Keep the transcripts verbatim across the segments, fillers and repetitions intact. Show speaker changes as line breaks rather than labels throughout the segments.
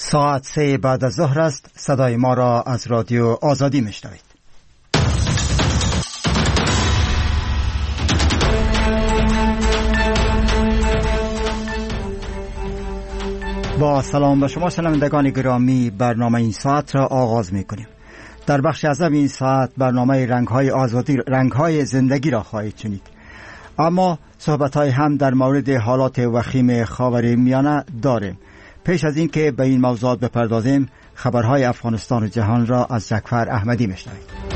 ساعت سه بعد از ظهر است. صدای ما را از رادیو آزادی میشنوید. با سلام به شما شنوندگان گرامی، برنامه این ساعت را آغاز میکنیم. در بخش اول این ساعت برنامه رنگ‌های آزادی، رنگ‌های زندگی را خواهید شنید. اما صحبت‌های هم در مورد حالات وخیم خاورمیانه داریم. پیش از این که به این موضوعات بپردازیم، خبرهای افغانستان و جهان را از جعفر احمدی میشنوید.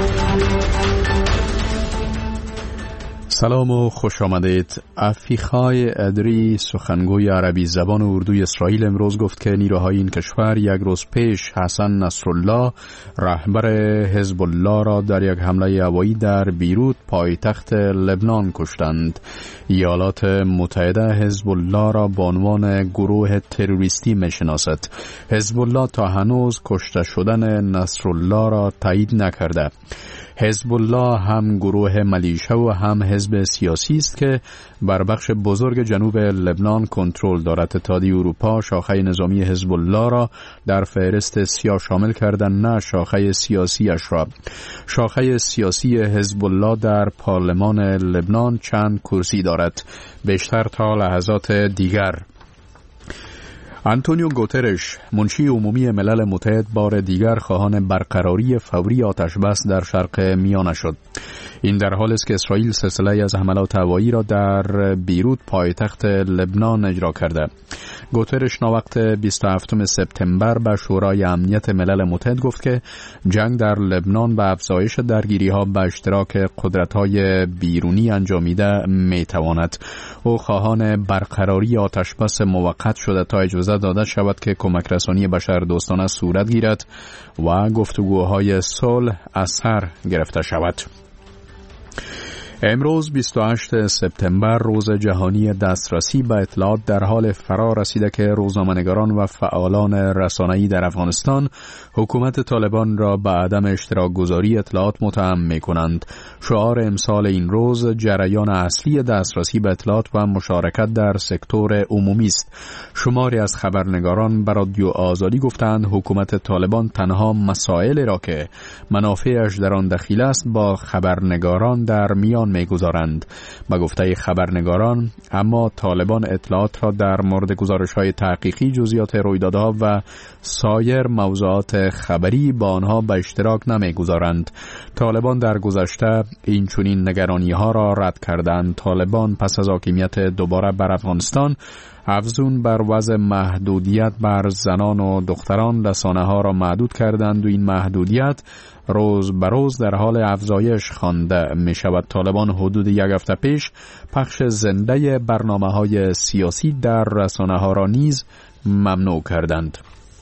سلام و خوش آمدید. عفیخای ادری، سخنگوی عربی زبان و اردوی اسرائیل، امروز گفت که نیروهای این کشور یک روز پیش حسن نصرالله، رهبر حزب الله را در یک حمله هوایی در بیروت، پایتخت لبنان، کشتند. ایالات متحده حزب الله را به عنوان گروه تروریستی میشناسد. حزب الله تا هنوز کشته شدن نصرالله را تایید نکرده. حزب الله هم گروه ملیشه و هم حزب سیاسی است که بر بخش بزرگ جنوب لبنان کنترل دارد. اتحادیه اروپا شاخه نظامی حزب الله را در فهرست سیاه شامل کردن، نه شاخه سیاسیش را. شاخه سیاسی حزب الله در پارلمان لبنان چند کرسی دارد، بیشتر تا لحظات دیگر. آنتونیو گوترش، منشی عمومی ملل متحد، بار دیگر خواهان برقراری فوری آتش بس در شرق میانه شد. این در حالی است که اسرائیل سلسله از حملات هوایی را در بیروت، پایتخت لبنان، اجرا کرده. گوترش ناوقت بیست و هفتم سپتامبر به شورای امنیت ملل متحد گفت که جنگ در لبنان به افزایش درگیری‌ها به اشتراک قدرت‌های بیرونی انجامیده می‌تواند. او خواهان برقراری آتش بس موقت شده تا اجازه داده شود که کمک رسانی بشر دوستانه صورت گیرد و گفتگوهای صلح از سر گرفته شود. امروز بیست و هشتم سپتامبر، روز جهانی دسترسی به اطلاعات، در حال فرا رسیده که روزنامه‌نگاران و فعالان رسانه‌ای در افغانستان حکومت طالبان را به عدم اشتراک گذاری اطلاعات متهم می‌کنند. شعار امسال این روز جریان اصلی دسترسی به اطلاعات و مشارکت در سکتور عمومی است. شماری از خبرنگاران به رادیو آزادی گفتند حکومت طالبان تنها مسائل را که منافعش در آن دخیل است با خبرنگاران در میان میگذارند. با گفته خبرنگاران، اما طالبان اطلاعات را در مورد گزارش‌های تحقیقی، جزئیات رویدادها و سایر موضوعات خبری با آنها به اشتراک نمیگذارند. طالبان در گذشته این چنین نگرانی‌ها را رد کردند. طالبان پس از حاکمیت دوباره بر افغانستان افزون بر وضع محدودیت بر زنان و دختران، رسانه‌ها را محدود کردند و این محدودیت روز به روز در حال افزایش خوانده می شود. طالبان حدود یک هفته پیش پخش زنده برنامه‌های سیاسی در رسانه‌ها را نیز ممنوع کردند.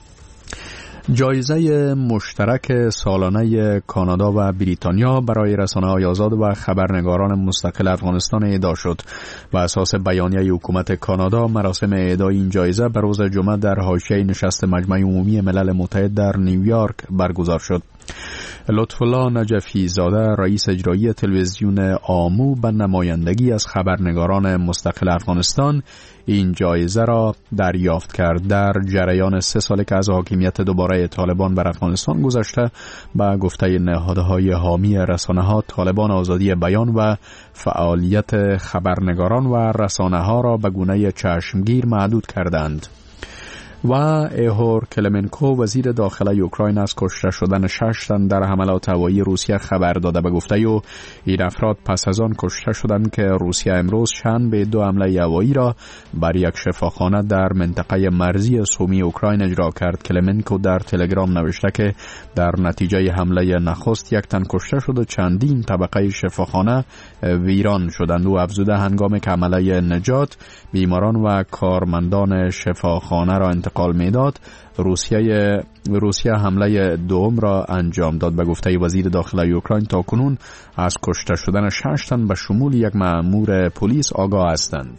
جایزه مشترک سالانه کانادا و بریتانیا برای رسانه‌های آزاد و خبرنگاران مستقل افغانستان اهدا شد. بر اساس بیانیه حکومت کانادا، مراسم اهدای این جایزه به روز جمعه در حاشیه نشست مجمع عمومی ملل متحد در نیویورک برگزار شد. لطفالله نجفی زاده، رئیس اجرایی تلویزیون آمو، به نمایندگی از خبرنگاران مستقل افغانستان این جایزه را دریافت کرد. در جریان سه ساله که از حاکمیت دوباره طالبان بر افغانستان گذشته، با گفته نهادهای حامی رسانه‌ها، طالبان آزادی بیان و فعالیت خبرنگاران و رسانه‌ها را به گونه چشمگیر محدود کردند. و ایهور کلمنکو، وزیر داخله اوکراین، از کشته شدن شش تن در حملات هوایی روسیه خبر داده. به گفته او این افراد پس از آن کشته شدند که روسیه امروز شنبه دو حمله هوایی را بر یک شفاخانه در منطقه مرزی سومی اوکراین اجرا کرد. کلمنکو در تلگرام نوشته که در نتیجه حمله نخست یک تن کشته شد و چندین طبقه شفاخانه ویران شدند. و افزوده هنگام که عملیه نجات بیماران و کارمندان شفاخانه را انتقال میداد، روسیه روسیه حمله دوم را انجام داد. به گفته وزیر داخله اوکراین تاکنون از کشته شدن شش تن به شمول یک مأمور پلیس آگاه هستند.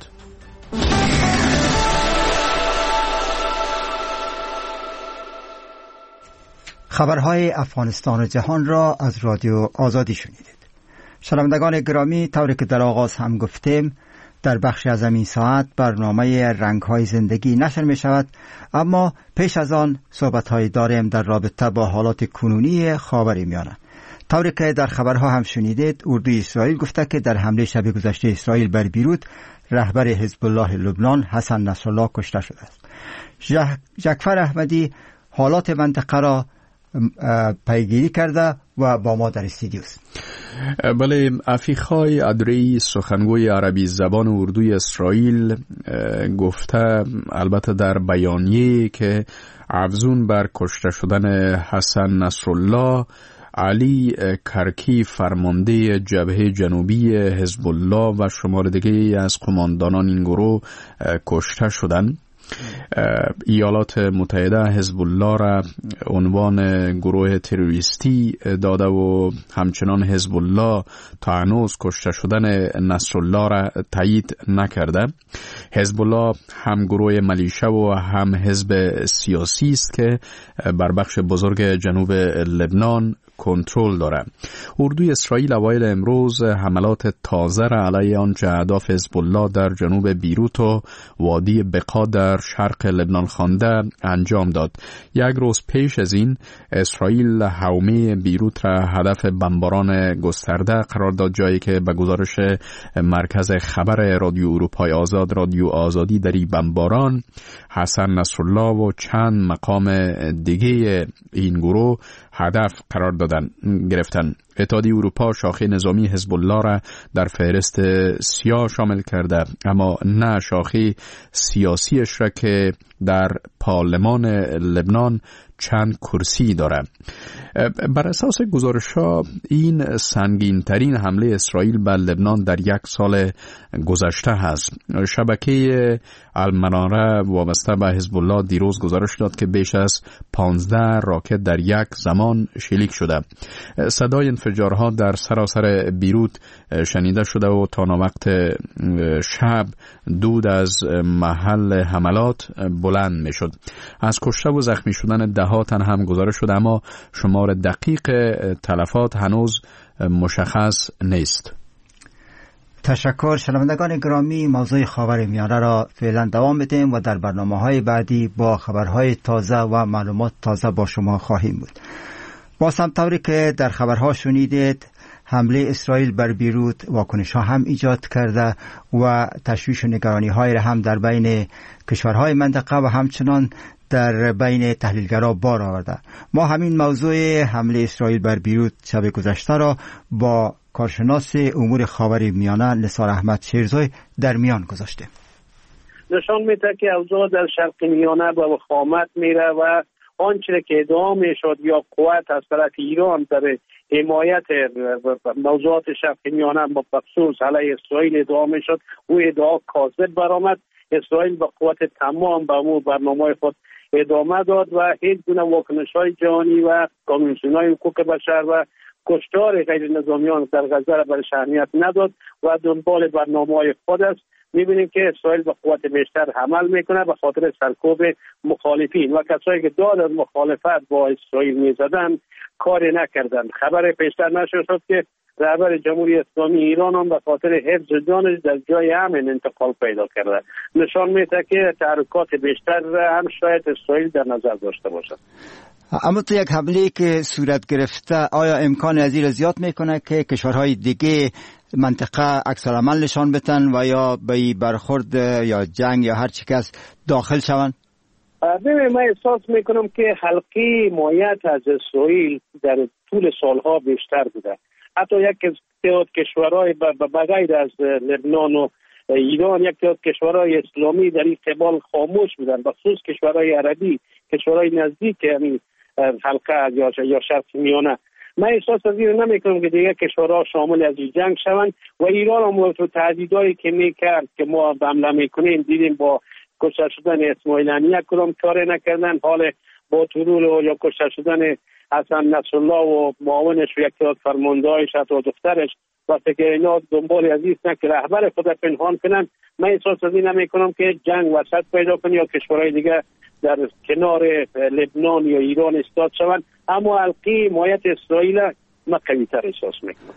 خبرهای افغانستان و جهان را از رادیو آزادی شنیدید. شنوندگان گرامی، طوری که در آغاز هم گفتیم، در بخش از این ساعت برنامه رنگ‌های زندگی نشر می شود، اما پیش از آن صحبت‌های داریم در رابطه با حالات کنونی خاورمیانه. طوری که در خبرها هم شنیدید، اردوی اسرائیل گفته که در حمله شب گذشته اسرائیل بر بیروت رهبر حزب الله لبنان حسن نصرالله کشته شده است. جعفر احمدی حالات منطقه را پیگیری کرده و با ما در استودیو است.
بله، افیخای ادری سخنگوی عربی زبان اردوی اسرائیل گفته، البته در بیانیه، که افزون بر کشته شدن حسن نصرالله، علی کرکی فرمانده جبهه جنوبی حزب الله و شمار دیگه از قماندانان این گروه کشته شدند. ایالات متحده حزب الله را عنوان گروه تروریستی داده و همچنان حزب الله تا هنوز کشته شدن نصرالله را تایید نکرده. حزب الله هم گروه ملیشه و هم حزب سیاسی است که بر بخش بزرگ جنوب لبنان کنترل داره. اردوی اسرائیل اوایل امروز حملات تازه را علیه آنچه اهداف حزب الله در جنوب بیروت و وادی بقا در شرق لبنان خوانده انجام داد. یک روز پیش از این اسرائیل حومه بیروت را هدف بمباران گسترده قرار داد، جایی که به گزارش مرکز خبر رادیو اروپای آزاد رادیو آزادی در این بمباران حسن نصرالله و چند مقام دیگه این گروه هدف قرار دادن گرفتن. اتحادیه اروپا شاخه نظامی حزب الله را در فهرست سیاه شامل کرده، اما نه شاخه سیاسیش را که در پارلمان لبنان چند کرسی داره. بر اساس گزارش‌ها این سنگین ترین حمله اسرائیل بر لبنان در یک سال گذشته است. شبکه المناره وابسته به حزب الله دیروز گزارش داد که بیش از پانزده راکت در یک زمان شلیک شده. صدای انفجارها در سراسر بیروت شنیده شده و تا وقت شب دود از محل حملات بلند می شد. از کشته و زخمی شدن ده ها تن هم گزارش شده، اما شمار دقیق تلفات هنوز مشخص نیست.
تشکر. شنوندگان گرامی، موضوع خاورمیانه را فعلا دوام بدیم و در برنامه‌های بعدی با خبرهای تازه و معلومات تازه با شما خواهیم بود. با سمطوری که در خبرها شنیدید، حمله اسرائیل بر بیروت واکنش ها هم ایجاد کرده و تشویش و نگرانی های را هم در بین کشورهای منطقه و همچنان در بین تحلیلگرا بار آورده. ما همین موضوع حمله اسرائیل بر بیروت شب گذشته را با کارشناس امور خاورمیانه نثار احمد شیرزوی در میان گذاشتیم.
نشان میده که اوضاع در شرق میانه به وخامت میره و آنچه که ادعا میشد یا قوت از طرف ایران در حمایت موضوعات شرق میانه با خصوص علیه اسرائیل ادعا میشد، او ادعا کاذب برآمد. اسرائیل با قوت تمام به امور برنامه خود ادامه داد و هیچ گونه واکنش‌های جهانی و کمیسیون‌های حقوق بشر و کشتار غیر نظامیان در غزه را برای اهمیت نداد و دنبال برنامه‌های خود است. می‌بینیم که اسرائیل با قوت بیشتر عمل میکنه به خاطر سرکوب مخالفین و کسایی که داد از مخالفت با اسرائیل میزدن کاری نکردن. خبر پیشتر نشر شد که رهبر جمهوری اسلامی ایران هم به خاطر حفظ جانش در جای امن انتقال پیدا کرده. نشان میده که تحرکات بیشتر هم شاید اسرائیل در نظر داشته باشد.
اما تو یک حمله که صورت گرفته، آیا امکان از این زیاد میکنه که کشورهای دیگه منطقه عکس العمل نشان بدن و یا به برخورد یا جنگ یا هر چی که است داخل شوند؟
ببین، من احساس میکنم که حلقه حمایت از اسرائیل در طول سالها بیشتر بوده. حتی یک تعداد کشورهای بغیر از لبنان و ایران، یک تعداد کشورهای اسلامی در این قبال خاموش بودن، بخصوص کشورهای عربی، کشورهای نزدیک یعنی حلقه یا یا شرق میانه. من احساس از این نمیکنم که دیگه کشورها شامل از این جنگ شوند و ایران هم تو تهدیدایی که میکرد که ما حمله میکنیم دیدیم با کشته شدن اسماعیل هنیه کدام کاری نکردن. حال با طلوع یا کشته شدن حسن نصرالله و معاونش و یک تعداد فرماندهایش و دخترش وقتی که اینا دنبال عزیز نه که رهبر خود پنهان کنن، من احساس از این نمیکنم که جنگ وسط پیدا کنه یا کشورهای دیگه در کنار لبنان یا ایران استاد شوند. اما حلقه حمایت اسرائیل من قوی‌تر احساس میکنم.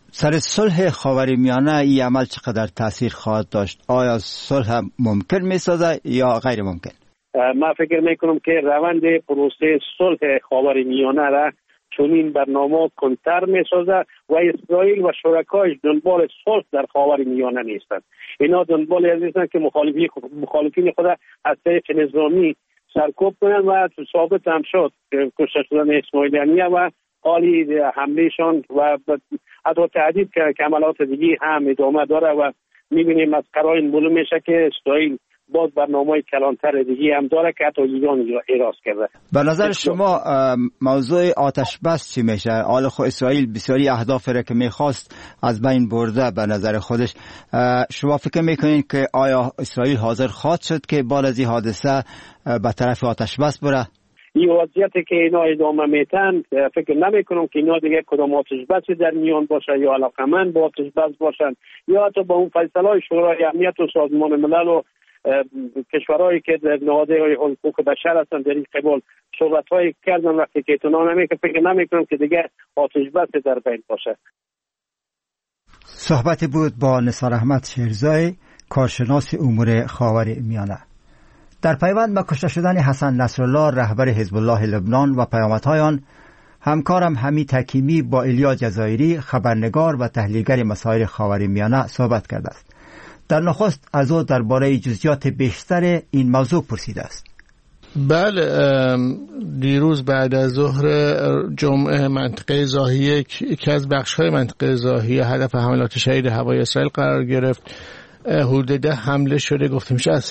سر صلح خاورمیانه این عمل چقدر تاثیر خواهد داشت؟ آیا صلح ممکن میسازه یا غیر ممکن؟
من فکر میکنم که روند پروسه صلح خاورمیانه را چنین برنامه کنتر میسازه و اسرائیل و شرکایش دنبال صلح در خاورمیانه نیستند. اینا دنبال از نیستند که مخالفین مخالفین خود از طریق نظامی سرکوب کنند و ثابت هم شد کشته شدن اسماعیلیه و حالی حملهشان و حتی تهدید که عملات دیگه هم ادامه داره و میبینیم از قرائن معلوم میشه که اسرائیل باز برنامه کلانتر دیگه هم داره که حتی ایران اعراض کرده.
به نظر شما موضوع آتش بس چی میشه؟ حال خود اسرائیل بسیاری اهداف را که میخواست از بین برده به نظر خودش. شما فکر میکنین که آیا اسرائیل حاضر خواهد شد که بعد از این حادثه به طرف آتش بس بره؟
این وضعیتی که اینا ادامه میتن فکر نمیکنم که اینا دیگه کدام آتش بسی در میان باشه یا علاقمند با آتش بس باشن یا حتی با اون فیصله شورای امنیت و سازمان ملل و کشورهایی که در نهادهای حقوق بشر هستند در این قبال صحبت‌های کردن وقتی که اطلاع نمیکنم فکر نمیکنم که دیگه آتش بس در بین باشه.
صحبت بود با نثار احمد شیرزای، کارشناس امور خاورمیانه. در پیوند به کشته شدن حسن نصرالله رهبر حزب الله لبنان و پیامدهای آن، همکارم حمید حکیمی با ایلیا جزایری خبرنگار و تحلیلگر مسائل خاورمیانه صحبت کرده است. در نخست از او درباره جزئیات بیشتر این موضوع پرسیده است.
بله، دیروز بعد از ظهر جمعه منطقه زاهیه که از بخش‌های منطقه زاهیه هدف حملات شدید هوایی اسرائیل قرار گرفت. حدود ده حمله شده، گفته میشه از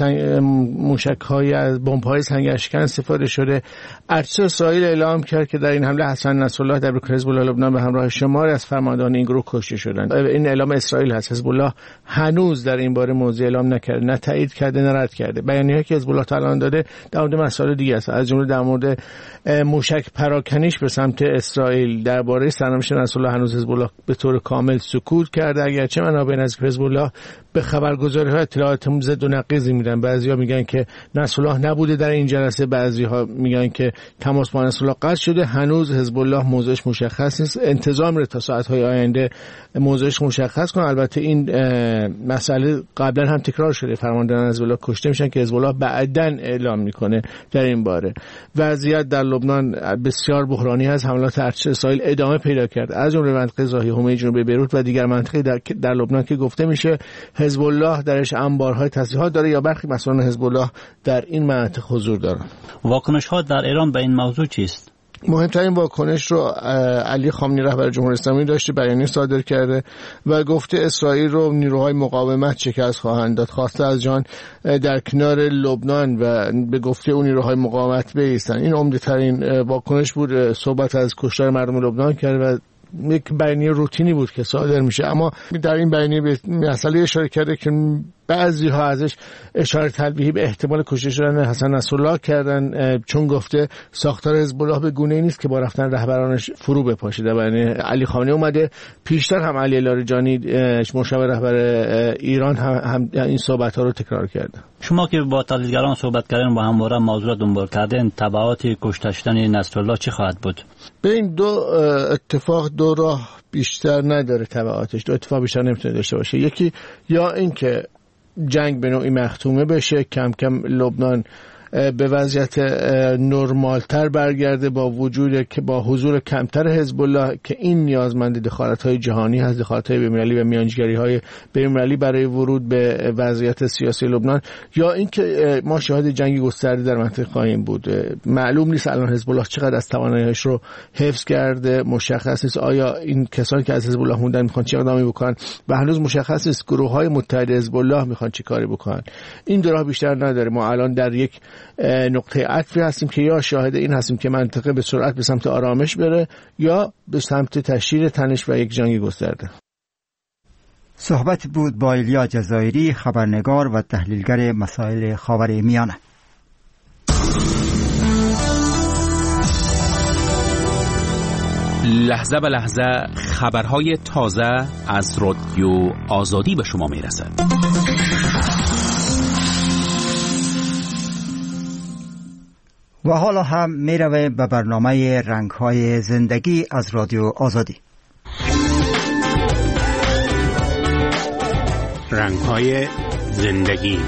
موشک‌های از بمب‌های سنگ اشکن استفاده شده. ارتش اسرائیل اعلام کرد که در این حمله حسن نصرالله در حزب الله لبنان به همراه شماری از فرماندهان این گروه کشته شدند. این اعلام اسرائیل هست. حزب الله هنوز در این باره موضوع اعلام نکرده، نه تایید کرده نه رد کرده. بیانیه‌ای که حزب الله الان داده در مورد مسائل دیگه است، از جمله در مورد موشک پراکنیش به سمت اسرائیل. درباره سرنوشت نصرالله هنوز حزب الله به طور کامل سکوت کرده، اگرچه منابع نزدیک حزب الله به خبرگزاری‌ها اطلاعات ضد و نقیضی میدن. بعضی‌ها میگن که نصرالله نبوده در این جلسه، بعضی‌ها میگن که تماس با نصرالله قطع شده. هنوز حزب الله موضعش مشخص نیست. انتظار میره تا ساعت‌های آینده موضعش مشخص کنه. البته این مسئله قبلا هم تکرار شده، فرماندهان حزب الله کشته میشن که حزب الله بعداً اعلام میکنه در این باره. وضعیت در لبنان بسیار بحرانی هست. حملات ارتش اسرائیل ادامه پیدا کرد، از جمله منطقه زاهیه حومه جنوبی بیروت و دیگر مناطقی در, در لبنان که گفته میشه حزب الله درش انبارهای تسلیحات داره یا برخی مسئولان حزب الله در این مناطق حضور دارن.
واکنش ها در ایران به این موضوع چیست؟
مهمترین واکنش رو علی خامنه‌ای رهبر جمهوری اسلامی داشته، بیانیه صادر کرده و گفته اسرائیل رو نیروهای مقاومت شکست خواهند داد. خواسته از جان در کنار لبنان و به گفته اون نیروهای مقاومت بایستن. این عمده‌ترین واکنش بود. صحبت از کشتار مردم لبنان کرد و یک بیانیه روتینی بود که صادر میشه، اما در این بیانیه به مسئله اشاره کرده که بعضی ها ازش اشاره تلویحی به احتمال کشته شدن حسن نصرالله کردن، چون گفته ساختار حزب الله به گونه‌ای نیست که با رفتن رهبرانش فرو بپاشه. یعنی علی خامنه‌ای اومده، پیشتر هم علی لاریجانی مشاور رهبر ایران هم, هم این صحبت‌ها رو تکرار کرده.
شما که با تحلیلگران صحبت کردین و همواره موضوع دنبال کردین، تبعات کشته شدن نصرالله چی خواهد بود؟
به این دو اتفاق دو راه بیشتر نداره تبعاتش، دو اتفاق بیشتر نمیتونه داشته باشه. یکی یا این که جنگ به نوعی مختومه بشه، کم کم لبنان به وضعیت نرمالتر برگرده با وجود که با حضور کمتر حزب الله که این نیازمند دخالت‌های جهانی هست، دخالت‌های بین‌المللی و میانجیگری‌های بین‌المللی برای ورود به وضعیت سیاسی لبنان، یا اینکه ما شاهد جنگ گسترده در منطقه خواهیم بود. معلوم نیست الان حزب الله چقدر از توانایی‌هاش رو حفظ کرده، مشخص نیست آیا این کسانی که از حزب الله موندن می‌خوان چه اقدامی بکنن و هنوز مشخص نیست گروه‌های متحد حزب الله می‌خوان چه کاری بکنن. این دو راه بیشتر نداره. ما الان در یک نقطه عطفی هستیم که یا شاهد این هستیم که منطقه به سرعت به سمت آرامش بره یا به سمت تشدید تنش و یک جنگ گسترده.
صحبت بود با ایلیا جزایری، خبرنگار و تحلیلگر مسائل خاورمیانه.
لحظه به لحظه خبرهای تازه از رادیو آزادی به شما میرسد.
و حالا هم می رویم به برنامه رنگ‌های زندگی از رادیو آزادی.
رنگ‌های زندگی.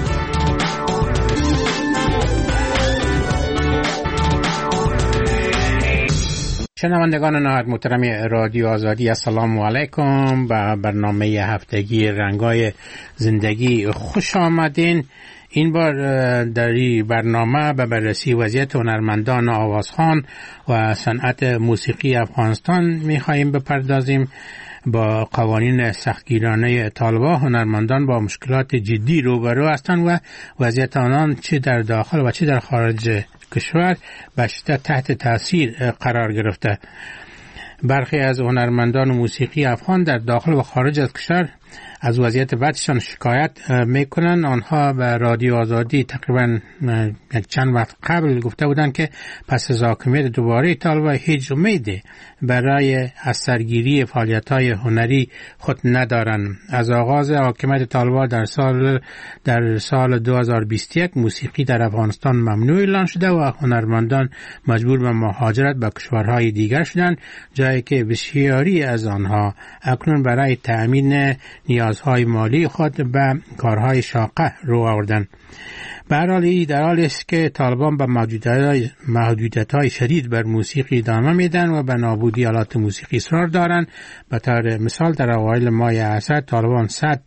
شنوندگان نهایت محترم رادیو آزادی، السلام علیکم. به برنامه هفتگی رنگ‌های زندگی خوش آمدین. این بار در این برنامه به بررسی وضعیت هنرمندان آوازخوان و صنعت موسیقی افغانستان می‌خواهیم بپردازیم. با قوانین سختگیرانه طالبان هنرمندان با مشکلات جدی روبرو هستند و وضعیت آنان چه در داخل و چه در خارج کشور به شدت تحت تاثیر قرار گرفته. برخی از هنرمندان موسیقی افغان در داخل و خارج از کشور از وضعیت بدشان شکایت میکنن. آنها به رادیو آزادی تقریبا چند وقت قبل گفته بودند که پس از حاکمیت دوباره طالبان هیچ امیدی برای از سرگیری فعالیت‌های هنری خود ندارند. از آغاز حاکمیت طالبان در سال در سال دو هزار و بیست و یک موسیقی در افغانستان ممنوع اعلان شده و هنرمندان مجبور به مهاجرت به کشورهای دیگر شدند، جایی که بسیاری از آنها اکنون برای تأمین نیازهای مالی خود به کارهای شاقه رو آوردند. به هر حال این در حالی است که طالبان به محدودیت‌های شدید بر موسیقی ادامه میدن و به نابودی آلات موسیقی اصرار دارند. به طور مثال در اوایل ماه اسد طالبان صد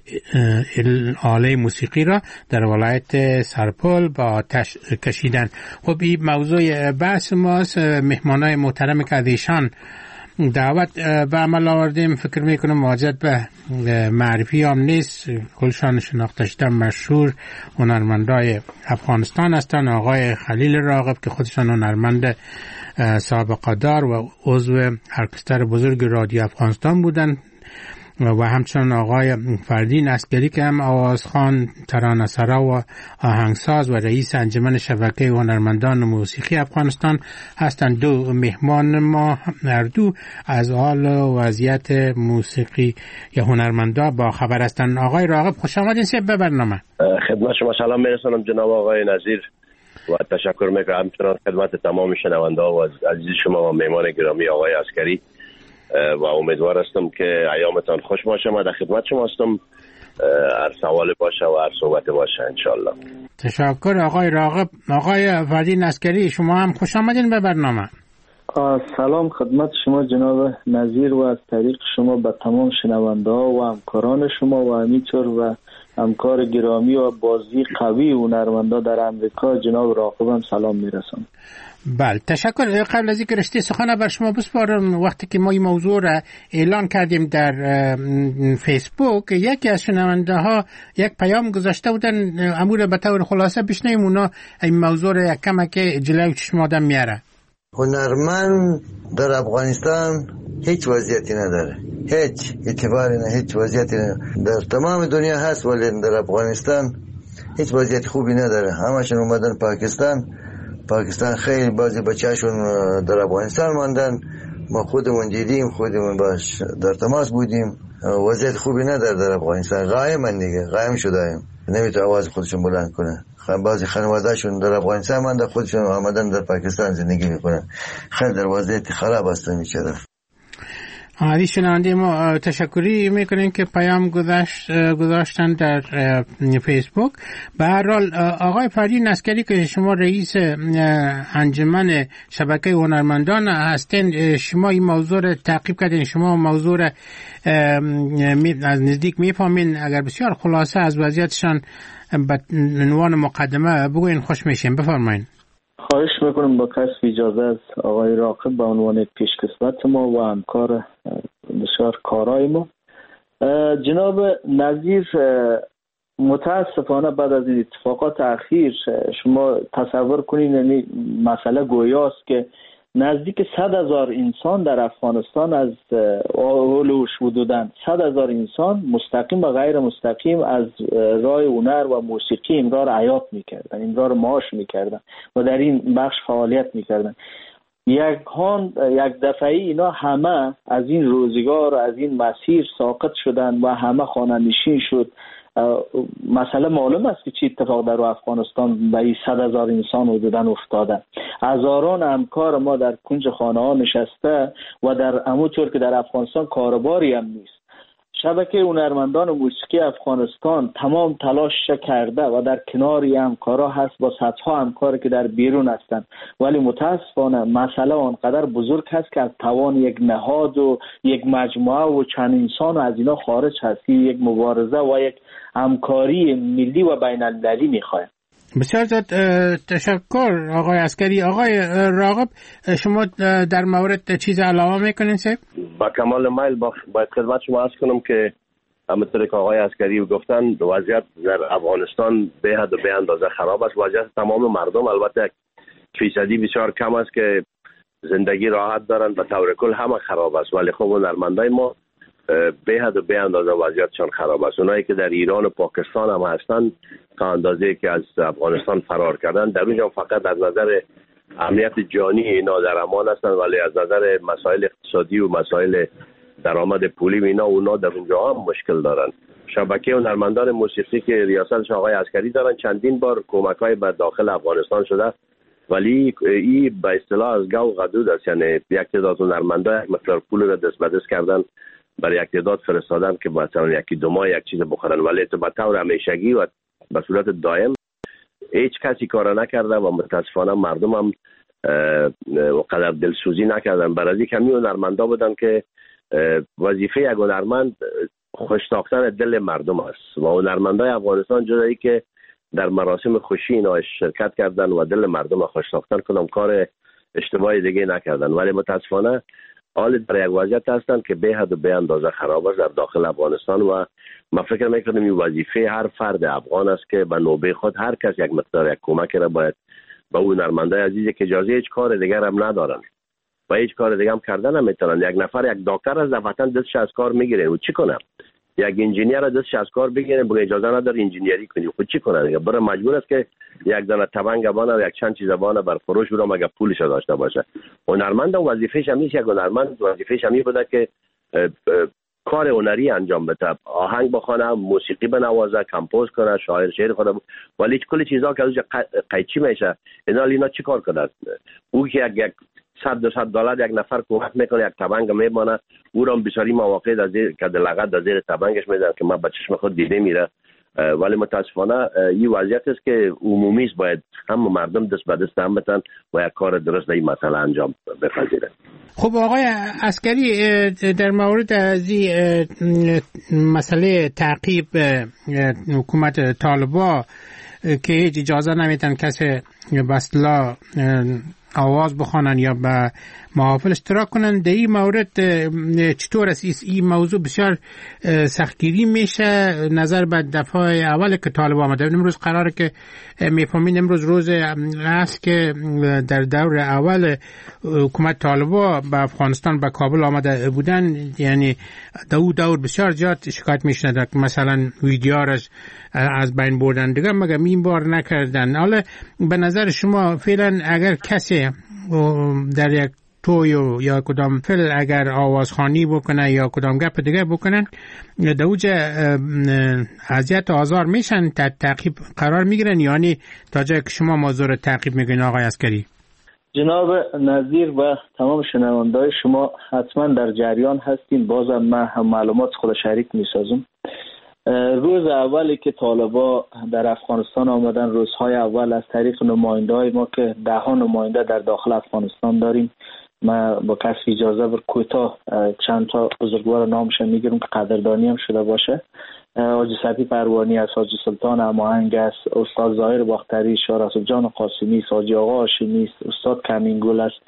آله موسیقی را در ولایت سرپل با آتش کشیدند. خب این موضوع بحث ماست. مهمانای محترم که ایشان دعوت به عمل آوردیم فکر میکنم واجد به معرفی هم نیست. کلشان شناخته شده مشهور هنرمندای افغانستان هستند. آقای خلیل راغب که خودشان هنرمند سابقه دار و عضو ارکستر بزرگ رادیو افغانستان بودند و همچنین آقای فردین عسکری که هم آوازخوان، ترانه‌سرا و آهنگساز و رئیس انجمن شبکه هنرمندان موسیقی افغانستان هستند. دو مهمان ما هر دو از حال و وضعیت موسیقی یا هنرمندان با خبر هستند. آقای راغب خوش آمدین به برنامه.
خدمت شما سلام میرسونم جناب آقای نظیر و تشکر میکنم همچنان خدمت تمام شنونده و عزیز شما و مهمان گرامی آقای عسکری و امیدوار هستم که ایامتان خوش باشه. من در خدمت شما هستم، هر سوال باشه و هر صحبت باشه انشالله.
تشکر آقای راغب. آقای فردین عسکری شما هم خوش آمدین به برنامه.
سلام خدمت شما جناب نظیر و از طریق شما به تمام شنونده ها و همکاران شما و همینطور و همکار گرامی و بازی قوی هنرمندا در امریکا جناب راغب هم سلام میرسونم.
بله تشکر. قبل از اینکه رشته سخن بر شما بسپارم، وقتی که ما این موضوع را اعلان کردیم در فیسبوک یکی از شنونده ها یک پیام گذاشته بودن امور به طور خلاصه بشنویم اونا این موضوع را یک کمک جلوی چشم آدم میاره.
هنرمند در افغانستان هیچ وضعیتی نداره، هیچ اعتباری نه، هیچ وضعیتی نه. در تمام دنیا هست ولی در افغانستان هیچ وضعیت خوبی نداره. همشون اومدن پاکستان، پاکستان خیلی بعضی بچه‌شون در افغانستان ماندن. ما خودمون دیدیم، خودمون باش در تماس بودیم، وضعیت خوبی نداره در افغانستان. قایمن دیگه، قایم شدیم، نمیتونه آواز خودشون بلند کنه. بعضی خانواده‌شون در افغانستان ماندن، خودشون آمدن در پاکستان زندگی میکنن. خیلی در وضعیت خراب هستن بیچاره.
عالی. شنونده ما تشکری میکنیم که پیام گذاشت گذاشتن در فیسبوک. به هر حال آقای فردین عسکری که شما رئیس انجمن شبکه هنرمندان هستین، شما این موضوع را تعقیب کردین، شما موضوع را از نزدیک میفهمین. اگر بسیار خلاصه از وضعیتشان به عنوان مقدمه بگوین خوش میشیم. بفرمایید.
خواهش میکنم با کسب اجازه از آقای راغب به عنوان پیشکسوت ما و همکار بسیار کارای ما. جناب نظیر، متاسفانه بعد از این اتفاقات اخیر شما تصور کنید، یعنی مسئله گویاست که نزدیک صد هزار انسان در افغانستان از اولوش حدوداً صد هزار انسان مستقیم و غیر مستقیم از راه هنر و موسیقی امرار حیات میکردن، امرار معاش میکردن و در این بخش فعالیت میکردن. یک هان یک دفعه اینا همه از این روزگار از این مسیر ساقط شدن و همه خانه‌نشین شد. مسئله معلوم است که چی اتفاق در افغانستان به این صد هزار انسان حدوداً افتاده. هزاران همکار ما در کنج خانه ها نشسته و در همونطور که در افغانستان کارباری هم نیست. شبکه هنرمندان موسیقی افغانستان تمام تلاش کرده و در کنار همکارا هست با صدها همکاری که در بیرون هستند، ولی متاسفانه مسئله آنقدر بزرگ هست که از توان یک نهاد و یک مجموعه و چند انسان و از اینا خارج هست که یک مبارزه و یک همکاری ملی و بین المللی میخواد.
بسیار زیاد تشکر آقای عسکری. آقای راغب شما در مورد چیز علاوه میکنین سه؟
با کمال میل باید خدمت شما عرض کنم که همونطور که آقای عسکری گفتن وضعیت در افغانستان به حد و به اندازه خراب است. وضعیت تمام مردم البته فیصدی بسیار کم است که زندگی راحت دارن و طور کل همه خراب است، ولی خب هنرمندای ما به حد و به اندازه وضعیتشان خراب است. اونایی که در ایران و پاکستان هم هستن تا اندازه که از افغانستان فرار کردن در اونجا فقط از نظر امنیت جانی اینا در امان هستن، ولی از نظر مسائل اقتصادی و مسائل درآمد پولی اینا اونا در اونجا هم مشکل دارن. شبکه هنرمندان موسیقی که ریاستش آقای عسکری دارن چندین بار کمک‌های به داخل افغانستان شده، ولی این به اصطلاح از گو غدود است، یعنی یک تعداد هنرمندا یک مقدار پول را دست به دست کردن برای یک تعداد فرستادن که مثلا یکی دو ماه یک چیز بخورن، ولی تو به طور همیشگی و به صورت دائم هیچ کسی کار نکرده و متاسفانه مردم هم وقدر دلسوزی نکردن. برای کمی هنرمندا بودن که وظیفه یک هنرمند خوشتاختن دل مردم است و هنرمندای افغانستان جدایی که در مراسم خوشی اینا شرکت کردن و دل مردم خوشتاختن کنم کار اشتباهی دیگه نکردن، ولی متاسفانه حال در یک وضعیت هستند که به حد و به اندازه خراب است در داخل افغانستان و من فکر میکنم این وظیفه هر فرد افغان است که به نوبه خود هر کس یک مقدار یک کمک را باید به اون هنرمندای عزیزی که اجازه هیچ کار دیگر هم ندارن و هیچ کار دیگه هم کردن نمیتونن. یک نفر یک دکتر از وطن دستش از کار میگیره و چی کنه؟ یک انجینیر از دستش از کار بگیره بگه اجازه نداره انجینیری کنی، خود چی کنه دیگه؟ برای مجبور است که یک دانه تبنگ بانه و یک چند چیز بانه بر فروش برام اگه پولش داشته باشه. هنرمند وظیفه‌ش هم نیست، یک هنرمند وظیفه‌ش هم بوده که کار هنری انجام بده، آهنگ بخونه، موسیقی بنوازه، کمپوز کنه، شاعر شعر خود، ولی کل چیزا که ازش قیچی میشه اینا اینا چی کار کنه؟ او که یک صد دو صد دلار یک نفر کمک میکنه یک تبنگ میمانه، او را بسیاری مواقع در زیر که لغت در زیر تبنگش میدن که من به چشم خود دیده میره، ولی متاسفانه این وضعیت است که عمومی است، باید هم مردم دست به دست هم بتن و یک کار درست در این مسئله انجام بپذیرن.
خب آقای عسکری در مورد از این مسئله تعقیب حکومت طالبان که هیچ اجازه نمیتن کسی به اصطلاح آواز بخوانن یا به محافل اشتراک کنن، در این مورد چطور است؟ این موضوع بسیار سختگیری میشه نظر به دفعه اول که طالبان آمده. امروز قراره که میفهمین امروز روز است که در دور اول حکومت طالبان به افغانستان به کابل آمده بودن، یعنی دو دور بسیار زیاد شکایت میشنه که مثلا ویدیوهاش از بین بردن دیگه مگه این بار نکردن. حالا به نظر شما فعلا اگر کسی در یک توی یا کدام فیل اگر آوازخوانی بکنه یا کدام گپ دیگه بکنن در اوجه اذیت و آزار میشن، تا تعقیب قرار میگیرن، یعنی تا جایی که شما موضوع تعقیب میگین آقای عسکری؟
جناب نظیر و تمام شنونده‌های شما حتما در جریان هستین، بازم من هم معلومات خود شریک میسازم. روز اولی که طالبا در افغانستان آمدن، روزهای اول از طریق نماینده‌های ما که ده ها نماینده در داخل افغانستان داریم، من با کسی اجازه بر کوتاه چند تا بزرگوار نامش میگیرم که قدردانی هم شده باشه. حاجی صفی پروانی است، حاجی سلطان هماهنگ است، استاد ظاهر باختری، شاه رسول جان قاسمی است، حاجی آقا هاشمی است، استاد کمینگل است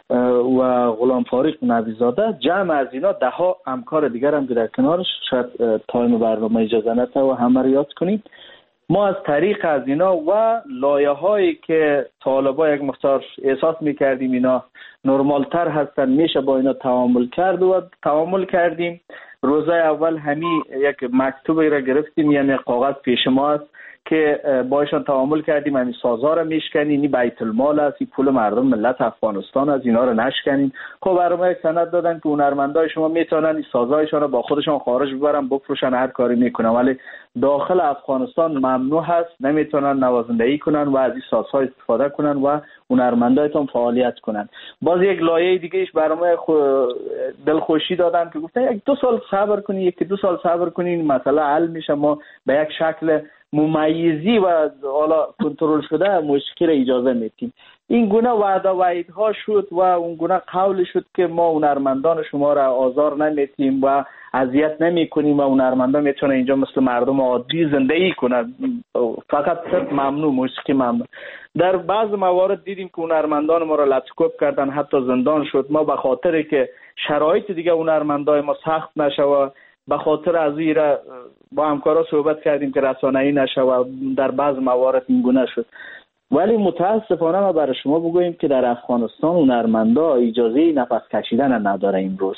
و غلام فاریق نویزاده. جمع از اینا ده ها همکار دیگر هم که در کنارش، شاید تایم برنامه اجازه نده و همه رو یاد کنیم. ما از طریق از اینا و لایه هایی که طالبا یک مقدار احساس میکردیم اینا نرمالتر هستن، میشه با اینا تعامل کرد و تعامل کردیم. روزای اول همین یک مکتوبی را گرفتیم، یعنی کاغذ پیش ما است که باشون تعامل کردیم، همین سازها رو میشکنین، این بیت المال است، این پول مردم ملت افغانستان از اینا رو نشکنین. خب برام یک سند دادن که هنرمندای شما میتونن این سازهایشون رو با خودشون خارج ببرن بفروشن، هر کاری میکنن، ولی داخل افغانستان ممنوع هست، نمیتونن نوازندگی کنن و از این سازها استفاده کنن و هنرمندایتون فعالیت کنن. باز یک لایه دیگه ایش برام خو... دلخوشی دادن که گفتن یک دو سال صبر کنین، یک دو سال صبر کنین، مسئله حل میشه، ما به یک شکل ممیزی و حالا کنترل شده موسیقی را اجازه میدیم. این گونه وعده وعیدها شد و اون گونه قول شد که ما هنرمندان شما را آزار نمیتیم و اذیت نمیکنیم و هنرمندان میتونه اینجا مثل مردم عادی زندگی کنند، فقط صرف ممنوع، موسیقی ممنوع. در بعض موارد دیدیم که هنرمندان ما را لطکوب کردن، حتی زندان شد. ما به خاطر که شرایط دیگه هنرمندای ما سخت نشه و به خاطر از این را با همکارا صحبت کردیم که رسانه‌ای نشه و در بعض موارد این گونه شد. ولی متاسفانه ما برای شما بگوییم که در افغانستان هنرمندا اجازه نفس کشیدن نداره امروز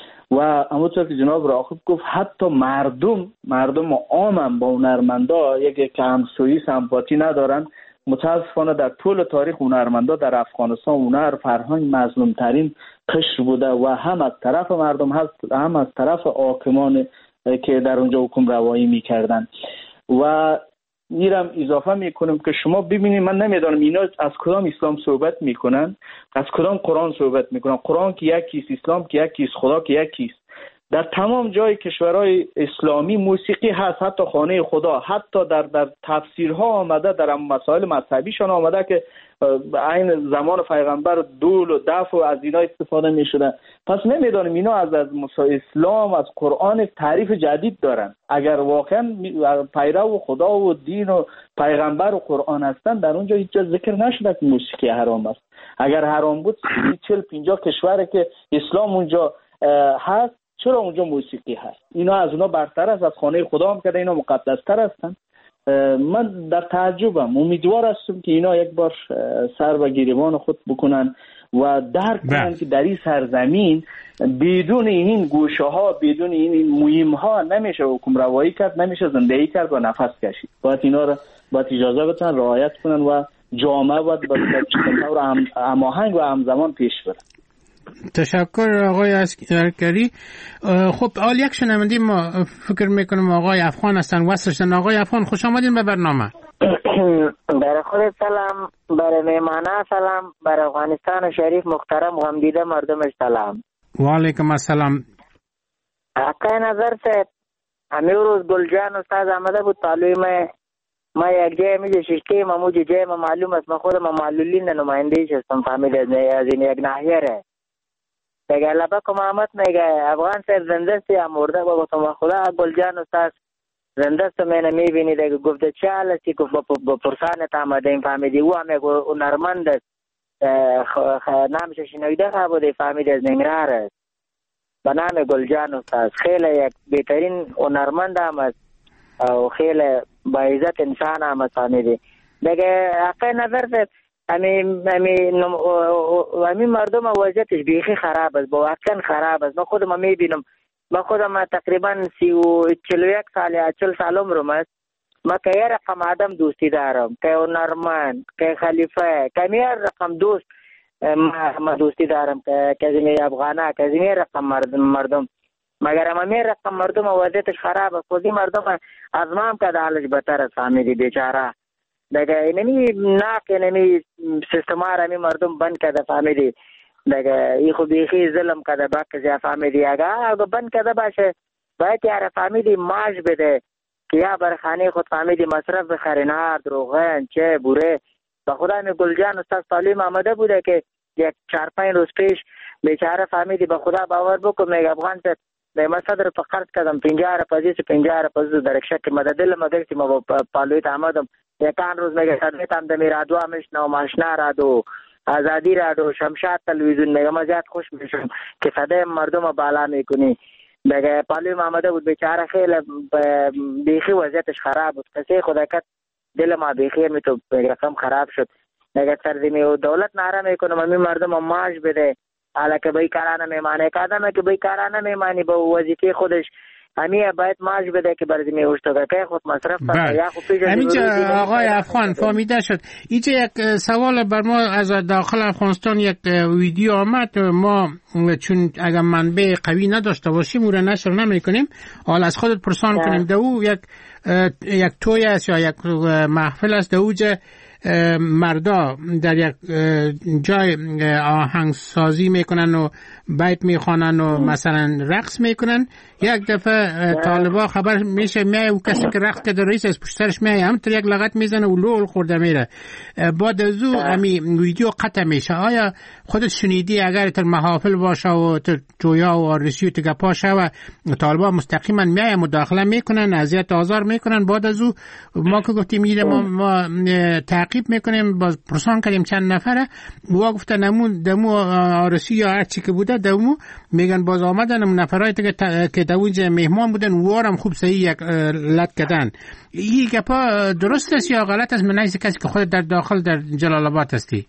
و همونطور که جناب راقب گفت حتی مردم مردم عام هم با هنرمندا یک همسویی سمپاتی ندارن. متاسفانه در طول تاریخ هنرمندا در افغانستان هنر فرهنگ مظلوم ترین قشر بوده و هم از طرف مردم هست هم از طرف حاکمان که در اونجا حکم روایی میکردن. و میرم اضافه میکنم که شما ببینید، من نمیدونم اینا از کدام اسلام صحبت میکنن، از کدام قرآن صحبت میکنن. قرآن که یکیست، اسلام که یکیست، خدا که یکیست. در تمام جای کشورهای اسلامی موسیقی هست، حتی خانه خدا، حتی در در تفسیرها آمده، در مسائل مذهبیشان آمده که عین زمان پیغمبر دول و دف و از اینا استفاده میشده. پس نمیدونم اینا از از اسلام از قرآن تعریف جدید دارن. اگر واقعا پیرو خدا و دین و پیغمبر و قرآن هستن، در اونجا هیچ جا ذکر نشده که موسیقی حرام است. اگر حرام بود چهل پنجاه کشوره که اسلام اونجا هست، چرا اونجا موسیقی هست؟ اینا از اونا برتر است، از خانه خدا هم که اینا مقدستر هستن. من در تعجبم، امیدوار هستم که اینا یک بار سر به گریبان خود بکنن و درک کنن که در این سرزمین بدون این گوشه ها، بدون این مهم ها نمیشه حکم روایی کرد، نمیشه زندگی کرد و نفس کشید. باید اینا رو باید اجازه بدن رعایت کنن و جامعه باید به طور هماهنگ و همزمان پیش بره.
تشکر آقای عسکری. خب آل یک شنونده ما فکر میکنم آقای افغان هستن، وصلشن. آقای افغان خوش آمدین به برنامه.
برای خود سلام، برای میمانه سلام، برای افغانستان شریف محترم و همدیده مردمش سلام.
و علیکم السلام.
حقا نظر سے همی روز گلجان استاد آمده بود پالوی ما ما یک جای میگه ششکی ما موجه جای ما معلوم است، ما خودم معلولین نمایندهش هستم، فهمید از این یک ناحیه ره دیگه. لبا که محمد میگه افغان صاحب زنده سی هم مرده با گفتم خدا گلجان استاد زنده ست من میبینی دیگه. گفته چه حال است؟ گفت با پرسانت آمده این فهمیدی او هم یک هنرمند است، نامش شنیده خواه بوده، فهمید از ننگرهار است به نام گلجان استاد. خیلی یک بهترین هنرمند هم است و خیلی با عزت انسان هم است، فهمیدی دیگه. حقی نظر است همین همین همین مردم وضعیتش بیخی خراب است، با واقعا خراب است. من خودم میبینم، من خودم تقریبا سی و چهل و یک سال یا چهل سال عمرم است. ما که یه رقم آدم دوستی دارم، که هنرمند، که خلیفه، که یه رقم دوست ما, ما دوستی دارم، که کزیمی افغانه، که یه رقم مردم مردم مگر ما می رقم مردم وضعیتش خراب است. خودی مردم از ما هم که حالش بدتر است، فهمیدی بیچاره دیگه. اینمی ناک اینمی سیستم ها را مردم بند کرده، فهمیدی دیگه. ای خو بیخی ظلم کرده باکزی، فهمیدی. اگه بند کرده باشه باید یاره فهمیدی ماش بده که یا بر خانه خود فهمیدی مصرف بخری، نهار، روغن، چه، بوره. به خدا می گلجان استاد تعلیم آمده بوده که یک چهار پنج روز پیش بیچاره فهمیدی، به خدا باور بکن میگه افغان ست ما صدر په قرض کردم پنجاه رپزی سی پنجاه رپزی در یک شکل مدد دل مدد که ما با پالویت آمدم یکان روز میگه صدمیت هم دمی رادو همش نو ماشنا رادو آزادی رادو شمشاد تلویزیون میگه ما زیاد خوش میشم که صده مردم بالا میکنی دیگه. پالوی آمده بود بیچاره خیلی بیخی وضعیتش خراب بود، کسی خداکت دل ما بیخی می تو رقم خراب شد دیگه. سردمی و دولت ناره میکنم همین مردم ماش بده، حالا که بیکارانه میمانه، که آدمه که بیکارانه میمانی با وظیفه خودش همین باید ماش بده که برای می اشتراکی خود مصرف کنه یا خود پیش
همینجا آقای افغان فهمیده شد. اینجا یک سوال بر ما از داخل افغانستان یک ویدیو آمد، ما چون اگر منبع قوی نداشته باشیم او را نشر نمیکنیم، حالا از خودت پرسان کنیم دو یک یک توی است یا یک محفل است دوجه مردا در یک جای آهنگسازی میکنن و بیت میخوانن و مثلا رقص میکنن، یک دفعه طالبا خبر میشه میای او کسی که رقص کرده رئیس از پشت سرش میای همونطور یک لغت میزنه و لول خورده میره. بعد از او امی ویدیو قطع میشه. آیا خودت شنیدی اگر تر محافل باشه و تر جویا و آرسی و تگپا شه و طالبا مستقیما میای مداخله میکنن، اذیت آزار میکنن، بعد از او ما که گفتیم میره ما, ما تعقیب میکنیم، باز پرسان کردیم چند نفره و گفته نمون دمو آرسی یا هر چی که بوده دمو میگن باز آمدن نفرای که که دوج مهمان بودن وارم خوب صحیح یک لط کردن. این گپا درست است یا غلط است؟ من نزد کسی که خود در داخل در جلال آباد هستی.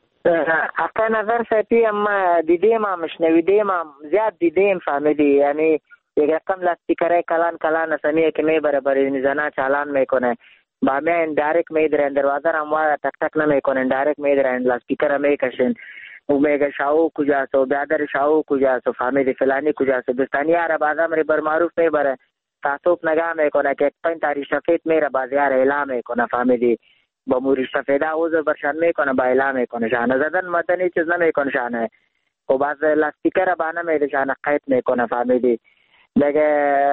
حقا نظر سایتی اما دیدیم هم شنویدیم هم زیاد دیدیم فهمیدی، یعنی یک رقم لاستیکره کلان کلان اسمیه که میبره برای میزنه چالان میکنه با میان دایرکت میدرن دروازه را ما تک تک نمیکنن، دایرکت میدرن لاستیکره میکشن و میگه شاو کجاست و برادر شاو کجاست و فهمیدی فلانی کجاست. بستانی عرب اعظم ری بر معروف میبره تعصب نگاه میکنه که پنج تاریخ شفیت میره بازیار اعلام میکنه فهمیدی با موری شفیدا اوزو برشان میکنه با اعلام میکنه شانه زدن مدنی چیز نمیکنه شانه و باز لاستیکره بانه میده شانه قید میکنه فهمیدی دیگه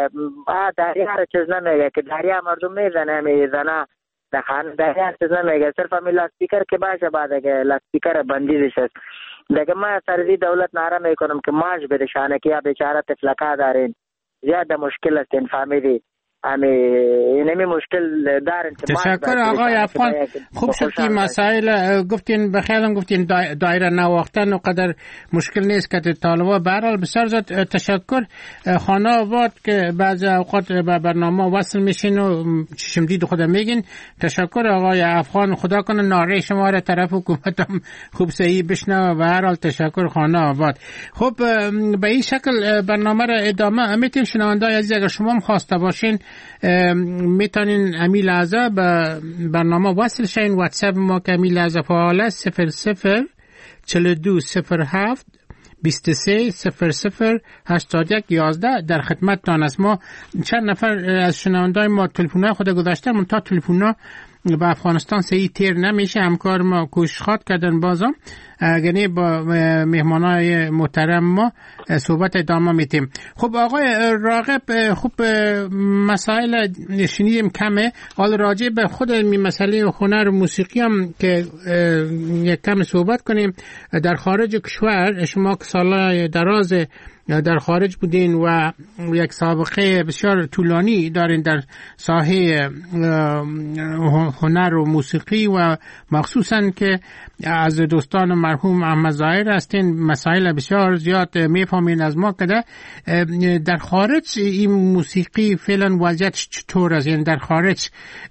آ دریا چیز نمیگه که دریا مردم میزنه میزنه در خانه دریا چیز نمیگه، صرف همین لاستیکر که باشه بعد اگه لاستیکر بندیزش است دیگه ما سرزی دولت ناره میکنم که ماش بده شانه که یا بیچاره تفلکا دارین زیاده مشکل است این فهمیدی امی اینمی مشکل دارن.
تشکر آقای افغان. خوب شد که مسائل گفتین بخیرم گفتین دایره نواختن و قدر مشکل نیست که طالبا برحال بسیار زد تشکر. خانه آباد که بعضی اوقات به برنامه وصل میشین و چشم دید خدا میگین. تشکر آقای افغان، خدا کنه ناره شما را طرف حکومت هم خوب صحیح بشنوه و هر حال تشکر خانه آباد. خب به این شکل برنامه را ادامه امیتیم. شنوندای عزیز اگر شما هم خواسته باشین میتونین امی لحظه به برنامه وصل شین. واتساپ ما که امی لحظه فعاله صفر صفر چل دو صفر هفت بیست و سه صفر صفر هشتاد یک یازده در خدمت تان است. ما چند نفر از شنوندای ما تلفن‌های خود گذاشتن من تا تلفن‌ها به افغانستان صحیح تیر نمیشه، همکار ما کوشش خواد کردن بازم اگه با مهمانای محترم ما صحبت ادامه میتیم. خب آقای راغب خوب مسائل شنیدیم کمه، حال راجع به خود می مسئله هنر و موسیقی هم که یک کم صحبت کنیم. در خارج کشور شما که سالهای دراز در خارج بودین و یک سابقه بسیار طولانی دارین در ساحه هنر و موسیقی و مخصوصا که از دوستان مرحوم احمد ظاهر هستین، مسائل بسیار زیاد میفهمین از ما. کده در خارج این موسیقی فعلا وضعیت چطور است؟ یعنی در خارج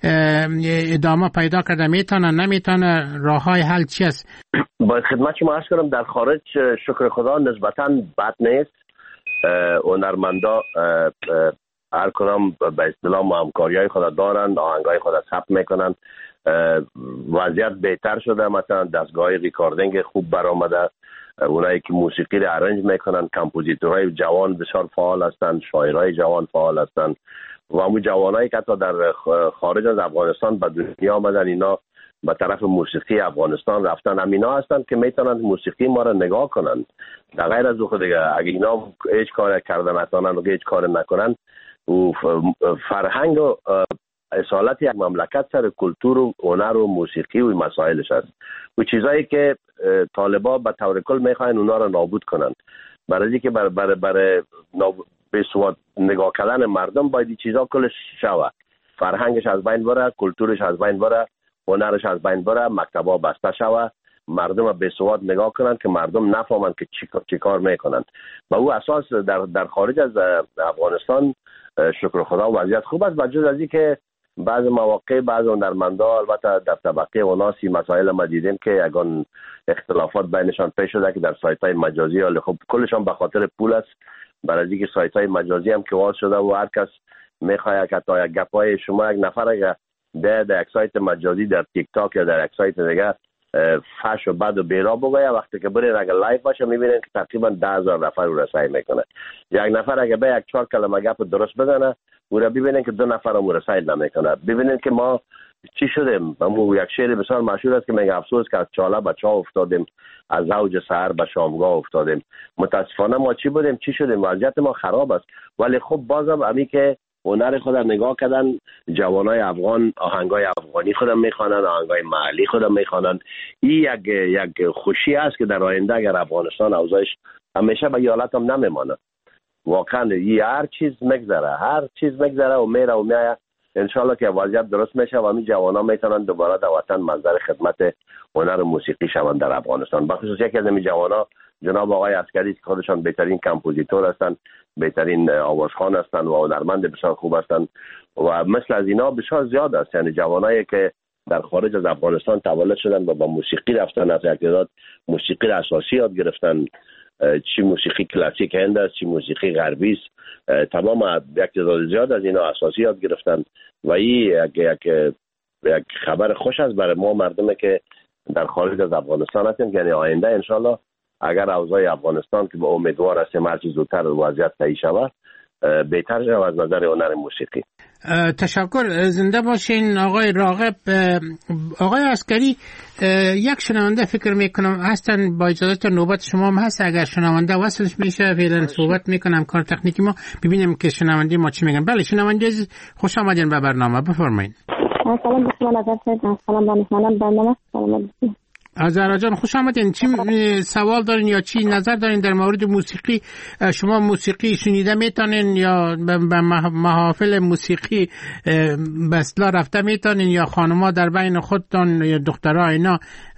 ادامه پیدا کرده میتونه نمیتونه، راههای حل چی است؟
باید خدمت شما عرض کنم در خارج شکر خدا نسبتاً بد نیست. هنرمندا هر کدام به اصطلاح همکاری‌های خود دارن، آهنگای خود ثبت میکنن، وضعیت بهتر شده. مثلا دستگاه ریکاردینگ خوب برآمده، اونایی که موسیقی رو ارنج میکنن کمپوزیتورهای جوان بسیار فعال هستند، شاعرای جوان فعال هستند و همون جوانایی که حتی در خارج از افغانستان به دنیا آمدن اینا به طرف موسیقی افغانستان رفتن، همینا هستند که میتونن موسیقی ما رو نگاه کنن. در غیر از اون دیگه اگه اینا هیچ کار کردن نتونن و هیچ کار نکنن و فرهنگ و اصالت یک مملکت سر کلتور و هنر و موسیقی و مسائلش هست و چیزایی که طالبا به طور کل میخواین اونا رو نابود کنن. برای اینکه برای برای برای به سواد نگاه کردن مردم باید این چیزا کلش شوه، فرهنگش از بین بره، کلتورش از بین بره، هنرش از بین بره، مکتبا بسته شوه، مردم به سواد نگاه کنن که مردم نفهمن که چی, چی کار میکنن. و او اساس در در خارج از افغانستان شکر خدا وضعیت خوب است. بجز از این که بعض مواقع بعض هنرمندا البته در طبقه اوناسی مسائل ما دیدیم که یگان اختلافات بینشان پیش شده که در سایت های مجازی، ولی خب کلشان به خاطر پول است برای دیگه سایت های مجازی هم که واز شده و هر کس میخواد که تا یک گپای شما یک نفر اگر در در یک سایت مجازی در تیک تاک یا در یک سایت دیگه فش و بد و بیرا بگویه، وقتی که برین اگر لایف باشه میبینین که تقریبا ده هزار نفر او رسایی میکنه. یک نفر اگر به یک چهار کلمه گپ درست بزنه او را ببینین که دو نفر او رسایی نمیکنه. ببینین که ما چی شدیم. مو یک شعر بسیار مشهور است که میگه افسوس که از چاله به چاه افتادیم، از اوج سحر به شامگاه افتادیم. متاسفانه ما چی بودیم چی شدیم، وضعیت ما خراب است. ولی خب بازم امی که هنر خود نگاه کردن، جوانای افغان آهنگای افغانی خودم میخوانند، آهنگای محلی خودم میخوانند. این یک یک خوشی است که در آینده اگر افغانستان اوضاعش همیشه به حالت هم نمیمانه. واقعا این هر چیز میگذره هر چیز میگذره و میره و میایه. انشالله که وضعیت درست میشه و همین جوانا میتونن دوباره در وطن منظر خدمت هنر موسیقی شوند در افغانستان. بخصوص یکی از این جوانا جناب آقای عسکری که خودشان بهترین کمپوزیتور هستند، بهترین آوازخوان هستند و هنرمند بسیار خوب هستند و مثل از اینا بسیار زیاد است. یعنی جوانایی که در خارج از افغانستان تولد شدن و با موسیقی رفتن، از اقتدار موسیقی اساسی یاد گرفتن، چی موسیقی کلاسیک هند است چی موسیقی غربی است، تمام یک تعداد زیاد از اینا اساسی یاد گرفتن و این یک یک یک خبر خوش است برای ما مردمی که در خارج از افغانستان هستیم. یعنی آینده انشالله اگر اوضاع افغانستان که به امیدوار هستیم هر چیز زودتر وضعیت صحیح شود بهتر شود از نظر هنر موسیقی.
تشکر، زنده باشین آقای راغب. آقای عسکری، یک شنونده فکر میکنم هستن، با اجازه نوبت شما هم هست. اگر شنونده وصلش میشه فعلا صحبت میکنم کار تکنیکی ما ببینیم که شنونده ما چی میگن. بله شنونده عزیز خوش آمدین به برنامه، بفرمایید.
سلام به شما نظر سید، سلام به مهمانان برنامه. سلام
آذرا جان خوش آمدین. چی سوال دارین یا چی نظر دارین در مورد موسیقی؟ شما موسیقی شنیده میتونین یا به محافل موسیقی به اصطلاح رفته میتونین یا خانم‌ها در بین خودتون یا دخترها اینا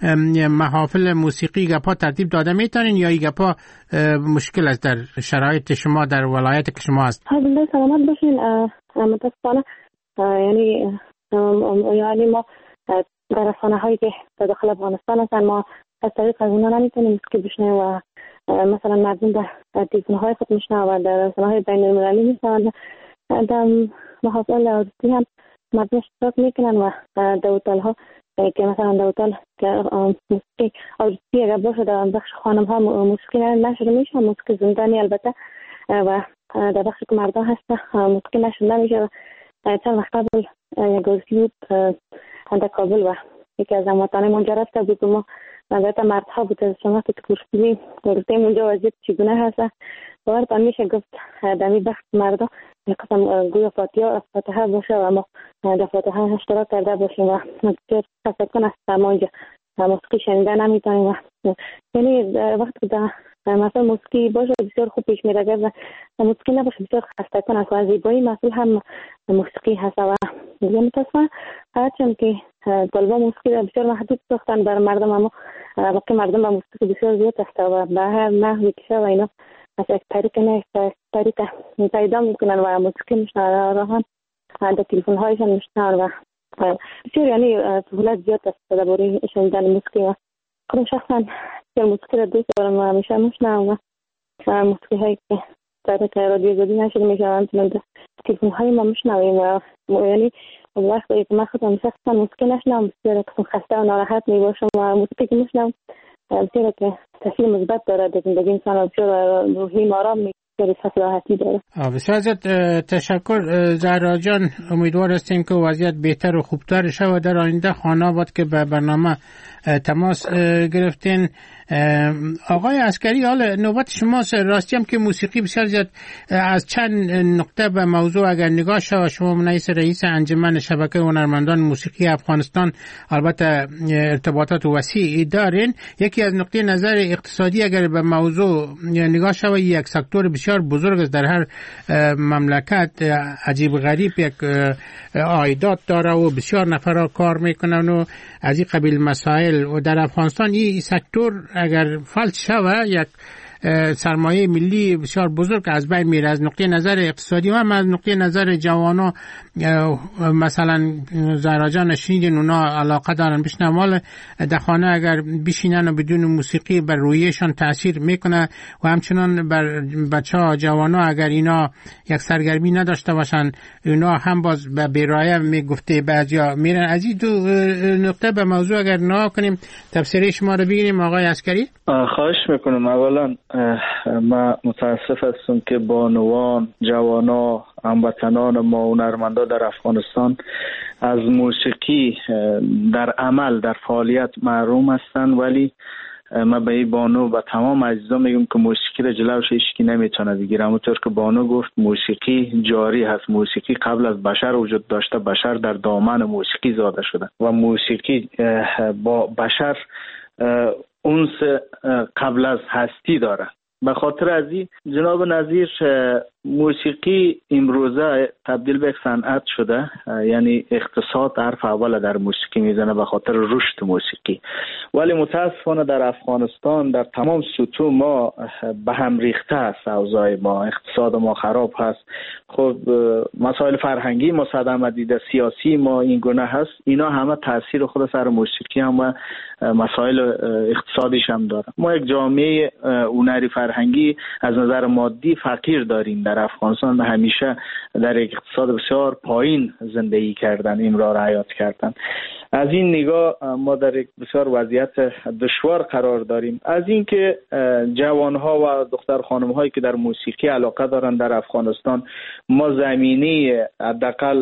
محافل موسیقی گپا ترتیب داده میتونین یا این گپا مشکل است در شرایط شما در ولایت که شما هست؟
حالا سلامت باشین. متاسفانه یعنی یعنی ما در رسانه هایی که در داخل افغانستان هستن ما از طریق از اونا نمیتونیم موسیقی بشنویم و مثلا مردم در تلفن های خود میشنوند و در رسانه های بین المللی میشنوند. در محافل عروسی هم مردم اشتراک میکنن و در هتل ها که مثلا در هتل که موسیقی عروسی اگر باشه در بخش خانم ها موسیقی نشده میشه، موسیقی زندانی البته، و در بخش که مردم هست موسیقی نشده نمیشه. و چند وقت قبل یک عروسی بود در کابل و یکی از هموطنان منجر رفته بود و ما البته مردها بود از شما که پرسیدیم گفتیم اونجا وضعیت چگونه هست. باورتان میشه گفت در این بخش مردم یک قسم گویا فاتحه فاتحه باشه و ما در فاتحه اشتراک کرده باشیم و بسیار تسکن است ما اینجا موسیقی شنیده نمیتونیم. و یعنی وقتی که در مثلا موسیقی باشه بسیار خوب پیش میره، اگر موسیقی نباشه بسیار خسته کن است و زیبایی محفل هم موسیقی هست. و دیگه متاسفانه هرچند که طلبا موسیقی بسیار محدود ساختن بر مردم، اما باقی مردم با موسیقی بسیار زیاد است و به هر نحوی که و اینا از یک طریق نه یک طریق پیدا میکنن و موسیقی میشنن و هم در تلفن هایشان میشنن و بسیار یعنی سهولت زیاد است درباره شنیدن موسیقی. و خودم شخصا موسیقی را دوست دارم و همیشه میشنوم و موسیقی هایی که در رادیو آزادی نشده میشنوم در تلفن های ما میشنویم و یعنی وقتی که من خودم شخصا موسیقی نشنوم بسیار خسته و ناراحت میباشم و موسیقی که میشنوم بسیار که تاثیر مثبت داره در زندگی انسان و بسیار روحی آرام میکنه.
بسیار زیاد تشکر زهرا جان. امیدوار هستیم که وضعیت بهتر و خوبتر شود در آینده. خانه بود که به برنامه تماس گرفتین. آقای عسکری حال نوبت شماست. راستی هم که موسیقی بسیار زیاد از چند نقطه به موضوع اگر نگاه شود، شما منعیس رئیس انجمن شبکه هنرمندان موسیقی افغانستان البته ارتباطات وسیعی دارین. یکی از نقطه نظر اقتصادی اگر به موضوع نگاه شود یک سکتور بسیار بزرگ است در هر مملکت، عجیب غریب یک عایدات داره و بسیار نفرها کار میکنن و از این قبیل مسائل. و در افغانستان این سکتور اگر فلج شود یک سرمایه ملی بسیار بزرگ از بین میره. از نقطه نظر اقتصادی و هم از نقطه نظر جوانا، مثلا زهرا نشنیدین اونا علاقه دارن بشنن مال در خانه اگر بشینن و بدون موسیقی بر رویشان تاثیر میکنه و همچنان بر بچه ها جوانا اگر اینا یک سرگرمی نداشته باشن اینا هم باز به بیرایه میگفته بعضیا میرن. از این دو نقطه به موضوع اگر نگاه کنیم تفسیر شما رو بگیریم آقای عسکری.
خواهش میکنم. اولا من متاسف هستم که بانوان، جوانا، هموطنان ما هنرمندا در افغانستان از موسیقی در عمل در فعالیت محروم هستند، ولی من به این بانو و تمام عزیزان میگم که موسیقی را جلوش هیچکی نمیتونه بگیره. همونطور که بانو گفت موسیقی جاری هست، موسیقی قبل از بشر وجود داشته، بشر در دامن موسیقی زاده شده و موسیقی با بشر اونس قبل از هستی داره. به خاطر از این جناب نظیر موسیقی امروزه تبدیل به صنعت شده، یعنی اقتصاد حرف اول در موسیقی میزنه به خاطر رشد موسیقی. ولی متاسفانه در افغانستان در تمام سطوح ما به هم ریخته است، اوضاع ما، اقتصاد ما خراب هست. خب مسائل فرهنگی ما صدمه دیده، سیاسی ما این گونه هست، اینا همه تاثیر خود سر موسیقی هم و مسائل اقتصادیش هم داره. ما یک جامعه هنری فرهنگی از نظر مادی فقیر داریم در افغانستان، همیشه در یک اقتصاد بسیار پایین زندگی کردن، امرار حیات کردن. از این نگاه ما در یک بسیار وضعیت دشوار قرار داریم. از اینکه جوانها و دختر خانم هایی که در موسیقی علاقه دارند در افغانستان، ما زمینه حداقل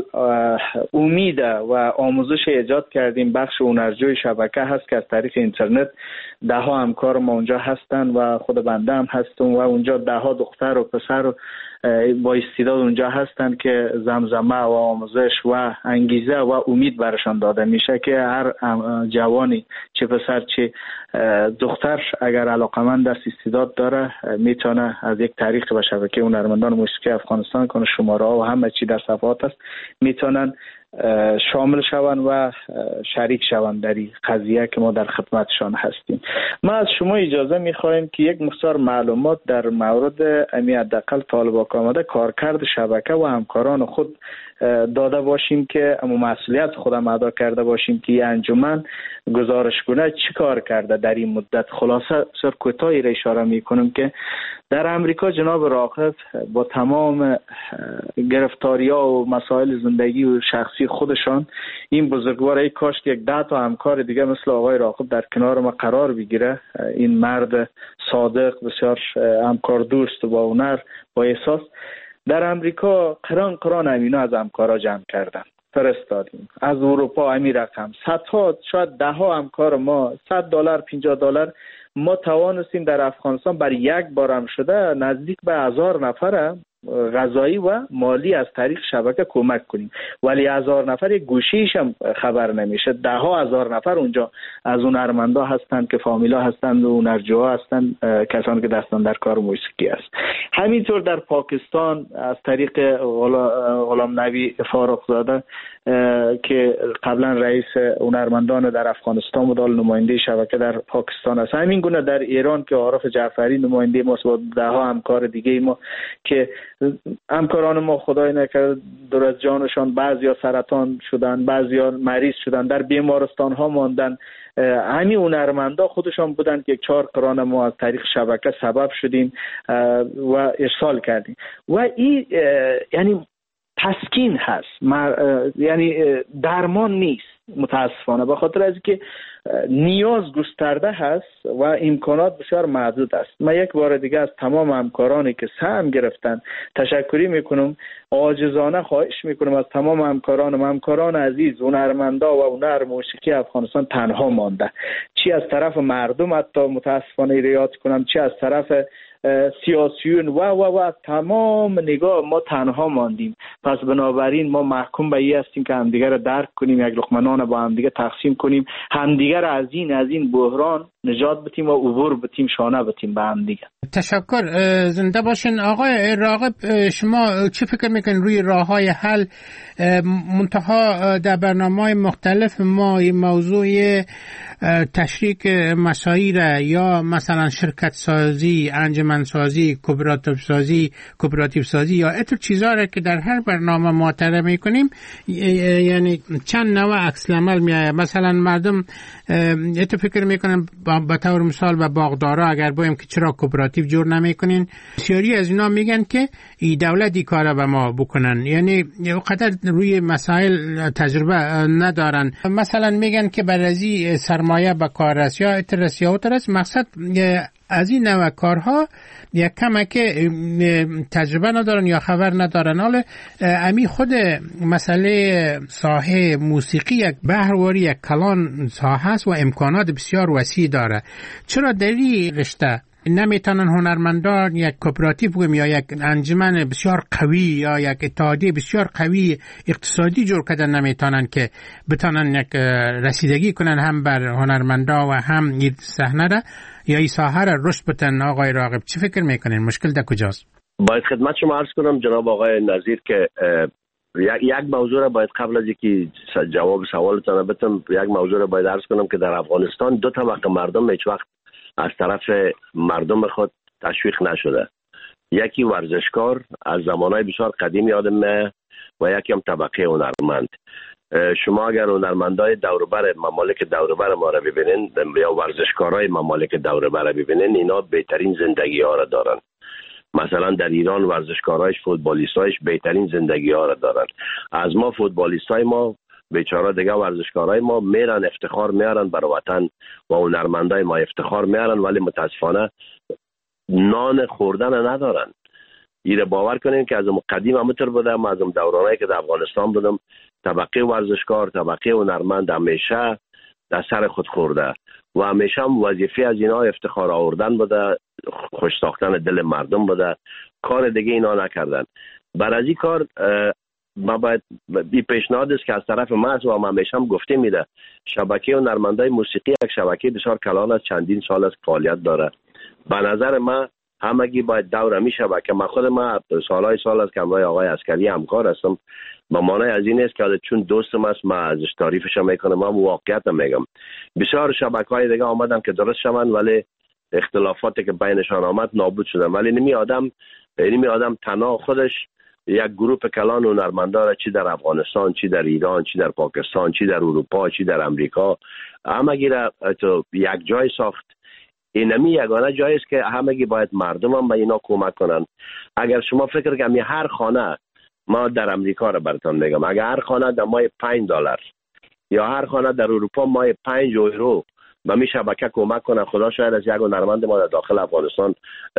امید و آموزش ایجاد کردیم. بخش هنرجوی شبکه هست که از طریق اینترنت ده ها همکار ما اونجا هستن و خود بنده هم هستم و اونجا ده ها دختر و پسر با استعداد اونجا هستن که زمزمه و آموزش و انگیزه و امید برشان داده میشه که هر جوانی چه پسر چه دختر اگر علاقمند است، استعداد داره، میتونه از یک طریق به شبکه هنرمندان موسیقی افغانستان کنه، شماره ها و همه چی در صفحات است، میتونن شامل شوند و شریک شوند در این قضیه که ما در خدمتشان هستیم. ما از شما اجازه میخواهیم که یک مقدار معلومات در مورد امی حداقل طالبان آمده کارکرد شبکه و همکاران خود داده باشیم که اما مسئولیت خودم ادا کرده باشیم که این انجمن گزارشگونه چی کار کرده در این مدت. خلاصه سر کوتاهی را اشاره میکنم که در امریکا جناب راغب با تمام گرفتاری‌ها و مسائل زندگی و شخصی خودشان این بزرگوار ای کاش که یک ده تا همکار دیگه مثل آقای راغب در کنار ما قرار بگیره. این مرد صادق، بسیار همکار دوست و با هنر، با احساس، در امریکا قران قران امینا از همکارا جمع کردن فرستادیم. از اروپا امی رقم صدها شاید ده ها همکار ما صد دلار پنجاه دلار ما توانستیم در افغانستان بر یک بارم شده نزدیک به هزار نفر غذایی و مالی از طریق شبکه کمک کنیم. ولی هزار نفر یک گوشیش هم خبر نمیشه. ده ها هزار نفر اونجا از هنرمندا هستند که فامیلا هستند و هنرجوها هستند، کسانی که دستان در کار موسیقی است. همینطور در پاکستان از طریق غلام نبی فاروق زاده که قبلا رئیس هنرمندان در افغانستان بود، نماینده شبکه در پاکستان است. همین گونه در ایران که عارف جعفری نماینده ماست با ده ها همکار دیگه ما که همکاران ما خدای نکرده دور از جانشان بعضیا سرطان شدن، بعضیا مریض شدن، در بیمارستان ها ماندن. همین هنرمندا خودشان بودن که یک چهار قران ما از طریق شبکه سبب شدیم و ارسال کردیم و این یعنی تسکین هست، یعنی درمان نیست متاسفانه، به خاطر از اینکه نیاز گسترده هست و امکانات بسیار محدود است. من یک بار دیگه از تمام همکارانی که سهم گرفتن تشکری میکنم، عاجزانه خواهش میکنم از تمام همکارانم، همکاران عزیز، هنرمندا و هنر موسیقی افغانستان تنها مانده، چی از طرف مردم حتی متاسفانه ریاض کنم، چی از طرف سیاسیون و و و تمام نگاه ما تنها ماندیم. پس بنابراین ما محکوم به این هستیم که همدیگر را درک کنیم، یک لقمه نان با همدیگر تقسیم کنیم، همدیگر از این از این بحران نجات بدیم و عبور بدیم، شانه بدیم به همدیگر.
تشکر، زنده باشین. آقای راغب شما چی فکر میکنین روی راههای حل؟ منتها در برنامه‌های مختلف ما این موضوع تشریک مساعی را یا مثلا شرکت سازی، انجمن سازمندسازی، کوپراتیو سازی، کوپراتیو سازی یا اتر چیزا را که در هر برنامه ما طرح میکنیم، یعنی چند نوع عکس العمل میآید. مثلا مردم اتر فکر میکنن به طور مثال به باغدارا اگر بایم که چرا کوپراتیو جور نمیکنین، بسیاری از اینا میگن که ای دولتی کارا به ما بکنن، یعنی قدر روی مسائل تجربه ندارن. مثلا میگن که برازی سرمایه به کار است یا اترس یا اترس. مقصد از این نوع کارها یک کمه که تجربه ندارن یا خبر ندارن. حالا امی خود مسئله ساحه موسیقی یک بحرواری، یک کلان ساحه است و امکانات بسیار وسیع داره. چرا در این رشته نمیتونن هنرمندان یک کوپراتیو بگیم یا یک انجمن بسیار قوی یا یک اتحادیه بسیار قوی اقتصادی جور کردن نمیتونن که بتونن یک رسیدگی کنن هم بر هنرمندا و هم این صحنه را یا این ساحه را رشد بدن؟ آقای راغب چی فکر میکنین؟ مشکل در کجاست؟
باید خدمت شما عرض کنم جناب آقای نظیر که یک موضوع را باید قبل از اینکه جواب سوالتان بدم، یک موضوع را باید عرض کنم که در افغانستان دو طبقه مردم هیچ وقت از طرف مردم خود تشویق نشده. یکی ورزشکار از زمانهای بسیار قدیم یادم میاد و یکی هم طبقه هنرمند. شما اگر هنرمندای دوربر ممالک دوربر ما را ببینین یا ورزشکارای ممالک دوربر را ببینین، اینا بهترین زندگی ها را دارن. مثلا در ایران ورزشکارایش، فوتبالیستایش بهترین زندگی ها را دارن. از ما فوتبالیستای ما بیچاره دیگه ورزشکارای ما میرن افتخار میارن بر وطن و هنرمندای ما افتخار میارن، ولی متاسفانه نان خوردن ندارن. ایره باور کنین که از قدیم همونطور بوده. ما از دورانایی که در افغانستان بودم، طبقه ورزشکار، طبقه هنرمند همیشه در سر خود خورده و همیشه هم وظیفه از اینا افتخار آوردن بوده، خوش ساختن دل مردم بوده. کار دیگه اینا نکردن. بر از این کار ما باید بی پیشنهاد است که از طرف ما است و ما همیشه هم گفته میده شبکه هنرمندای موسیقی یک شبکه بسیار کلان از چندین سال از فعالیت داره. به نظر ما همگی باید دور می شبکه. من خود ما سالهای سال از کمرای آقای عسکری همکار هستم. با معنی از این است که چون دوستم است ما ازش تعریفش میکنم، ما واقعیت میگم. بسیار شبکه‌های دیگه آمدن که درست شوند ولی اختلافاتی که بینشان آمد نابود شدن. ولی نمی آدم نمی آدم تنها خودش یک گروه کلان هنرمندا را چی در افغانستان، چی در ایران، چی در پاکستان، چی در اروپا، چی در امریکا همگی را تو یک جای ساخت. اینمی یگانه جایی است که همگی باید مردم هم به اینا کمک کنن. اگر شما فکر کنید هر خانه، ما در امریکا را براتون میگم، اگر هر خانه در ماه پنج دلار یا هر خانه در اروپا ماه پنج یورو به می شبکه کمک کنه، خدا شاید از یک هنرمند ما در داخل افغانستان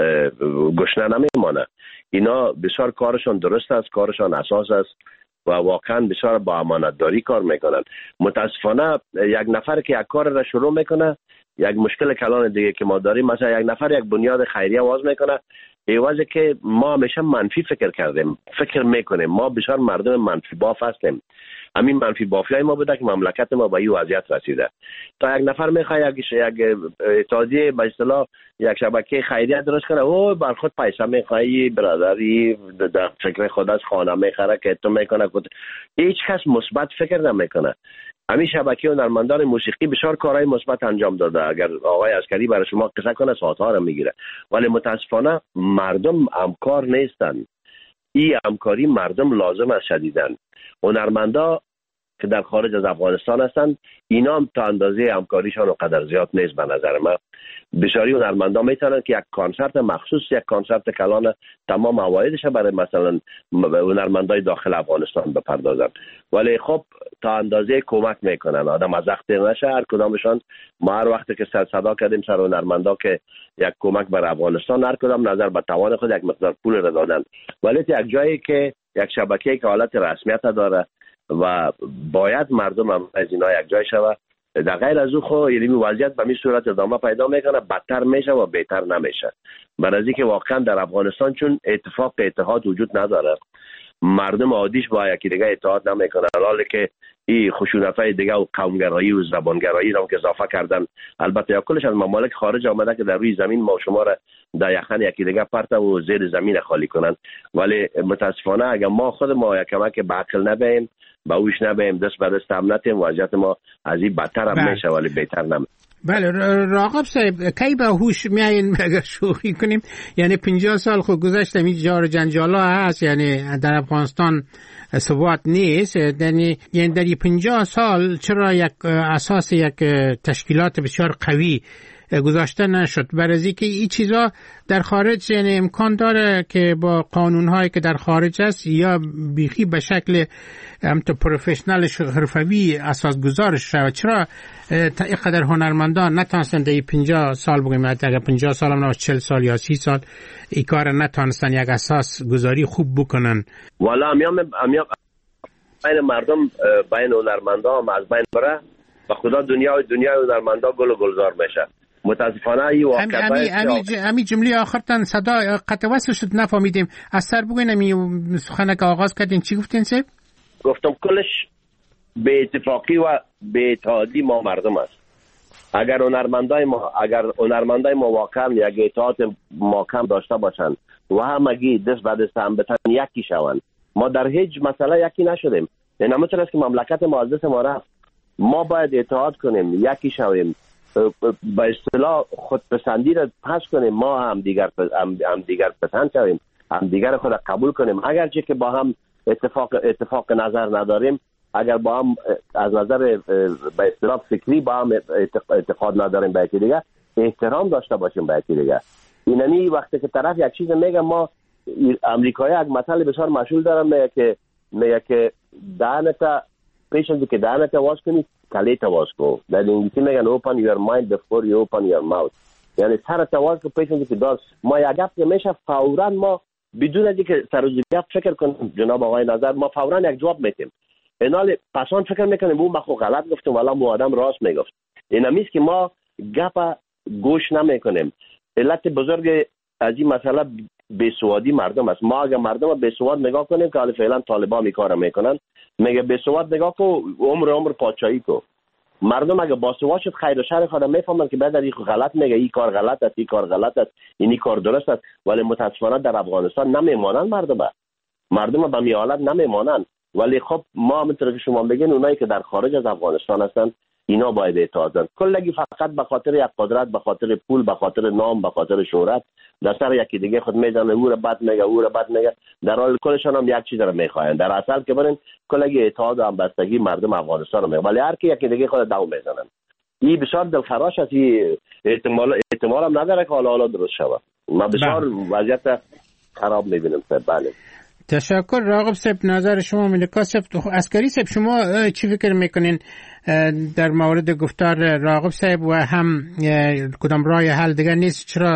گشنه نمیمانه. اینا بسیار کارشان درست است، کارشان اساس است و واقعا بسیار با امانتداری کار میکنن. متاسفانه یک نفر که یک کار را شروع میکنه، یک مشکل کلان دیگه که ما داریم، مثلا یک نفر یک بنیاد خیریه آغاز میکنه، ایوازه که ما همیشه منفی فکر کردیم، فکر میکنیم ما بسیار مردم منفی باف هستیم. همین منفی بافی های ما بوده که مملکت ما به این وضعیت رسیده. تا یک نفر میخواد یک یک اتحادیه به اصطلاح یک شبکه خیریه درست کنه، او بر خود پیسه میخوای، برادری در فکر خود از خانه میخره که تو میکنه، هیچ کس مثبت فکر نمیکنه. همین شبکه هنرمندان موسیقی بسیار کارهای مثبت انجام داده. اگر آقای عسکری برای شما قصه کنه ساعت‌ها رو میگیره، ولی متاسفانه مردم همکار نیستن. این همکاری مردم لازم است شدیداً. هنرمندا که در خارج از افغانستان هستن اینا هم تا اندازه همکاریشان و قدر زیاد نیست به نظر من. بسیاری هنرمندا میتونن که یک کنسرت مخصوص، یک کنسرت کلان تمام عوایدش برای مثلا هنرمندای داخل افغانستان بپردازن، ولی خب تا اندازه کمک میکنن. آدم از وقت نشه هر کدامشان. ما هر وقت که سر صدا کردیم سر هنرمندا که یک کمک بر افغانستان، هر کدام نظر به توان خود یک مقدار پول را دادن، ولی یک جایی که یک شبکه‌ای که حالت رسمیت داره و باید مردم هم از اینا یک جای شوه. در غیر از او خو یعنی وضعیت به این صورت ادامه پیدا میکنه، بدتر میشه و بهتر نمیشه. برای اینکه واقعا در افغانستان چون اتفاق اتحاد وجود نداره، مردم عادیش با یکی دیگه اتحاد نمیکنه، حالا که این خشونت‌های دیگه و قومگرایی و زبانگرایی رو که اضافه کردن. البته کلش از ممالک خارج آمده که در روی زمین ما شما را در یخن یکی دیگه پرت و زیر زمین خالی کنن، ولی متاسفانه اگر ما خود ما یک کمک به عقل نبیم، با اوش نبیم، دست به دست هم نتیم، وضعیت ما از این بدتر هم میشه ولی بهتر نمیشه.
بله راغب صاحب کی به هوش میایین اگر شوخی کنیم؟ یعنی پنجاه سال خود گذشته می جار جنجالا هست، یعنی در افغانستان ثبات نیست، یعنی یعنی در پنجاه سال چرا یک اساس یک تشکیلات بسیار قوی گذاشته نشد؟ برای اینکه این چیزا در خارج یعنی امکان داره که با قانونهایی که در خارج است یا بیخی به شکل هم تو پروفشنال حرفوی اساس گذارش شود. چرا اینقدر هنرمندان نتونستن در پنجاه سال بگیم، اگر پنجاه سال هم نه چهل سال یا سی سال این کار نتونستن یک اساس گذاری خوب بکنن؟
والا امیام امیام بین مردم بین هنرمندان از بین بره و خدا دنیا دنیا هنرمندا گل و گلزار میشه. متاسفانه این واقعیت
امی امی امی جمله آخرتن صدا قطع وصل شد نفهمیدیم. از سر بگوین امی سخنه که آغاز کردین چی گفتین سیب؟
گفتم کلش به اتفاقی و به اتحادی ما مردم است. اگر هنرمندای ما اگر هنرمندای ما واقعا یک اتحاد محکم داشته باشند و همگی دست به دست هم بتن یکی شوند، ما در هیچ مسئله یکی نشدیم. این همونطور است که مملکت ما از دست ما رفت. ما باید اتحاد کنیم، یکی شویم، با اصطلاح خودپسندی را پس کنیم، ما هم دیگر هم, هم دیگر پسند شویم، هم دیگر خود قبول کنیم. اگرچه که با هم اتفاق اتفاق نظر نداریم، اگر با هم از نظر به اصطلاح فکری با هم اعتقاد نداریم به یکی دیگر، احترام داشته باشیم به یکی دیگر. اینمی وقتی که طرف یک چیز میگه، ما امریکایی یک مثال بسیار مشهور دارن، میگه که میگه که دهنت پیش از اینکه دهنت واز کنی کلیت واز کن. در انگلیسی میگن open your mind before you open your mouth، یعنی سرت واز کن پیش از اینکه داد. ما یک گپ که میشه فوراً ما بدون از اینکه سر و گپ فکر کنیم جناب آقای نظر، ما فوراً یک جواب میدیم. اینال پسان فکر میکنیم اون مخو غلط گفتم والا مو آدم راست میگفت. اینمیست که ما گپ گوش نمیکنیم. علت بزرگ از این مسئله بیسوادی مردم است. ما اگه مردم بیسواد نگاه کنیم که حالا فعلا طالبان میکارو میکنن، میگه بیسواد نگاه کو عمر عمر پادشاهی کو. مردم اگه باسواد شد خیر و شر خودم میفهمن که بعد این غلط میگه، این کار غلط است، این کار غلط است، این کار درست است. ولی متاسفانه در افغانستان نمیمانن مردم با. مردم به می حالت نمیمانن. ولی خب ما همونطور که شما بگین اونایی که در خارج از افغانستان هستن اینا باید اتحادن. کلگی فقط به خاطر یک قدرت، به خاطر پول، به خاطر نام، به خاطر شهرت در سر یکی دیگه خود میزنه، او رو بد میگه، او رو بد میگه، در حال کلشان هم یک چیز رو میخواین. در اصل که برین کلگی اتحاد و همبستگی مردم افغانستان رو میگه، ولی هر کی یکی دیگه خود داو میزنن. این بسیار دلخراش است. این احتمال احتمال هم نداره که حالا حالا درست شود. ما بسیار وضعیت خراب میبینیم. بله
تشکر راغب صاحب. نظر شما ملکا صاحب. عسکری صاحب شما چی فکر میکنین در مورد گفتار راغب صاحب و هم کدام راه حل دیگر نیست؟ چرا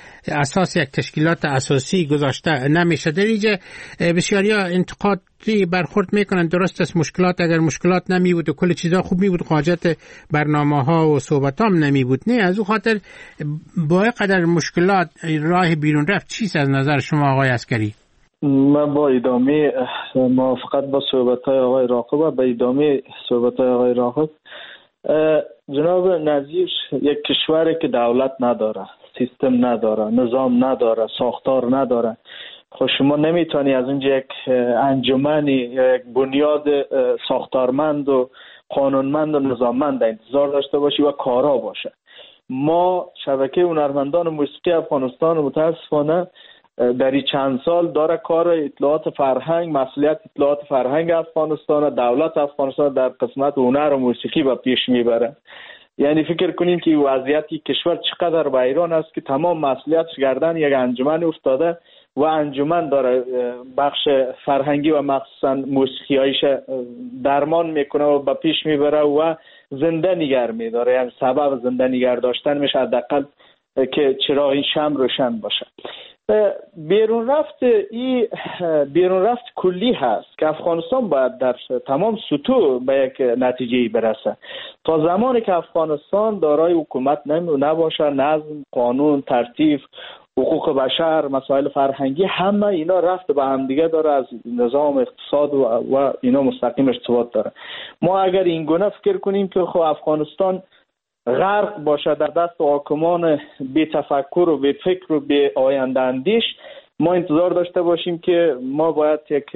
اساس یک تشکیلات اساسی گذاشته نمیشه؟ در اینجا بسیاری ها انتقادی برخورد میکنن. درست است مشکلات، اگر مشکلات نمی بود و کل چیزا خوب می بود حاجت برنامه ها و صحبت هم نمی بود. نه، از او خاطر با قدر مشکلات راه بیرون رفت چیست از نظر شما آقای عسکری؟
من با ادامه موافقت با صحبت‌های آقای راغب و با ادامه صحبت‌های آقای راغب، جناب نظیر، یک کشوری که دولت نداره، سیستم نداره، نظام نداره، ساختار نداره، خب شما نمیتونی از اینجا یک انجمنی یا یک بنیاد ساختارمند و قانونمند و نظاممند انتظار داشته باشی و کارا باشه. ما شبکه هنرمندان موسیقی افغانستان متاسفانه در این چند سال داره کار اطلاعات فرهنگ، مسئولیت اطلاعات فرهنگ افغانستان، دولت افغانستان در قسمت هنر و موسیقی به پیش میبره. یعنی فکر کنیم که وضعیت کشور چقدر ویران است که تمام مسئولیتش گردن یک انجمن افتاده و انجمن داره بخش فرهنگی و مخصوصا موسیقیایش درمان میکنه و به پیش میبره و زنده نگه میداره. یعنی سبب زنده نگه داشتن میشه حداقل که چراغ این شمع روشن باشه. بیرون رفت این بیرون رفت کلی هست که افغانستان باید در تمام سطوح به یک نتیجه برسه. تا زمانی که افغانستان دارای حکومت نباشه، نظم، قانون، ترتیب، حقوق بشر، مسائل فرهنگی، همه اینا رفت به هم دیگه داره، از نظام اقتصاد و, و اینا مستقیم ارتباط داره. ما اگر این گونه فکر کنیم که خب افغانستان غرق باشه در دست حاکمان بی تفکر و بی فکر و بی آینده اندیش، ما انتظار داشته باشیم که ما باید یک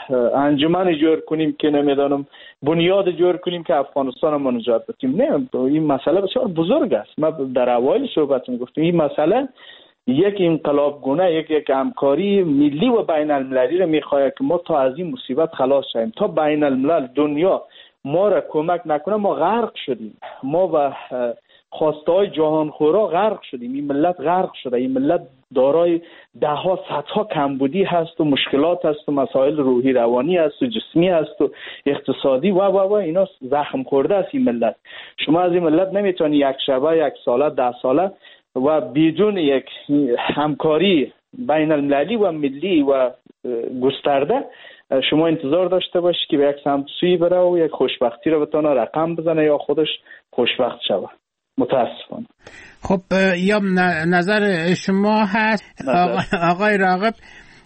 انجمن جور کنیم که نمیدانم بنیاد جور کنیم که افغانستان ما نجات بدیم. نه، این مسئله بسیار بزرگ است. ما در اوایل صحبتم گفتم این مسئله یک انقلاب گونه، یک یک همکاری ملی و بین المللی را میخواهد که ما تا از این مصیبت خلاص شویم. تا بین الملل دنیا ما را کمک نکنه ما غرق شدیم. ما و خواسته های جهان خورا غرق شدیم. این ملت غرق شده. این ملت دارای ده ها صدها کمبودی هست و مشکلات هست و مسائل روحی روانی هست و جسمی هست و اقتصادی و و و اینا زخم خورده است این ملت. شما از این ملت نمیتونی یک شبه، یک ساله، ده ساله و بدون یک همکاری بین المللی و ملی و گسترده شما انتظار داشته باشی که به یک سمت سوی بره و یک خوشبختی رو بتونه رقم بزنه یا خودش خوشبخت شود. متاسفانه.
خب یا نظر شما هست آقای راغب،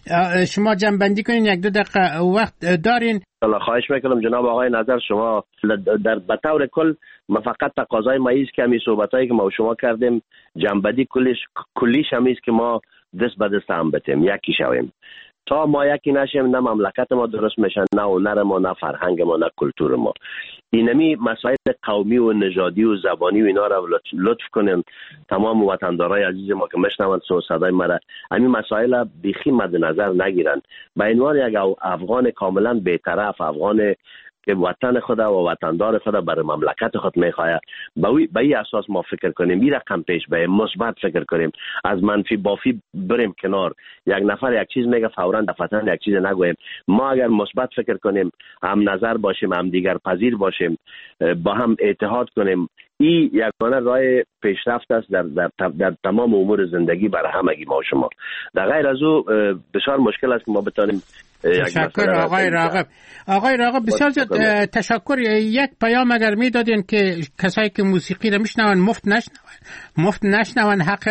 شما جنبندی کنین، یک دو دقیقه وقت دارین.
خواهش میکنم جناب آقای نظر شما در به طور کل ما فقط تقاضای ما است که همین صحبتایی که ما و شما کردیم جنبندی کلیش کلیش هم است که ما دست به دست هم بتیم، یکی شویم. تا ما یکی نشیم نه مملکت ما درست میشه، نه هنر ما، نه فرهنگ ما، نه کلتور ما. اینمی مسائل قومی و نژادی و زبانی و اینا را لطف کنین تمام وطندارای عزیز ما که میشنوند صدای ما را همین مسائل بیخی مد نظر نگیرن. به عنوان یک افغان کاملا بی‌طرف، افغان که وطن خود و وطندار خود برای مملکت خود میخواه، به این اساس ما فکر کنیم، این رقم پیش بریم، مثبت فکر کنیم، از منفی بافی بریم کنار. یک نفر یک چیز میگه فوراً دفتن یک چیز نگویم. ما اگر مثبت فکر کنیم، هم نظر باشیم، هم دیگر پذیر باشیم، با هم اتحاد کنیم، این یگانه راه پیشرفت است در, در, در تمام امور زندگی برای همگی ما و شما. در غیر از او بسیار مشکل است که ما بتانیم.
تشکر آقای راغب. آقای راغب بسیار تشکر. یک پیام اگر میدادین که کسایی که موسیقی رو میشنون مفت نشنون مفت نشنون حق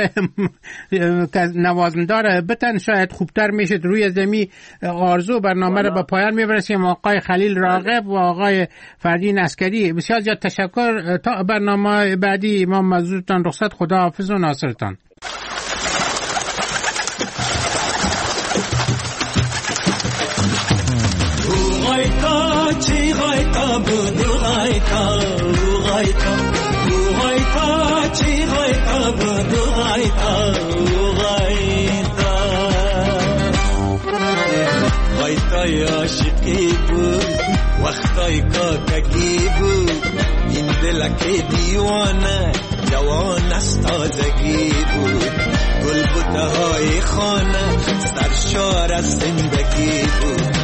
نوازندار بتن، شاید خوبتر میشد. روی زمین آرزو برنامه رو به پایان میبرسیم. آقای خلیل راغب و آقای فردین عسکری بسیار زیاد تشکر. تا برنامه بعدی ما مزودتان رخصت. خدا حافظ و ناصرتان.
چی غایتا بود غایتا غایتا غایتا چی غایتا بود غایتا غایتا غایتای عاشقی بود وقتای کاکگی بود این دلک دیوانه جوان است تازگی بود گل بوته های خانه سرشار از زندگی بود.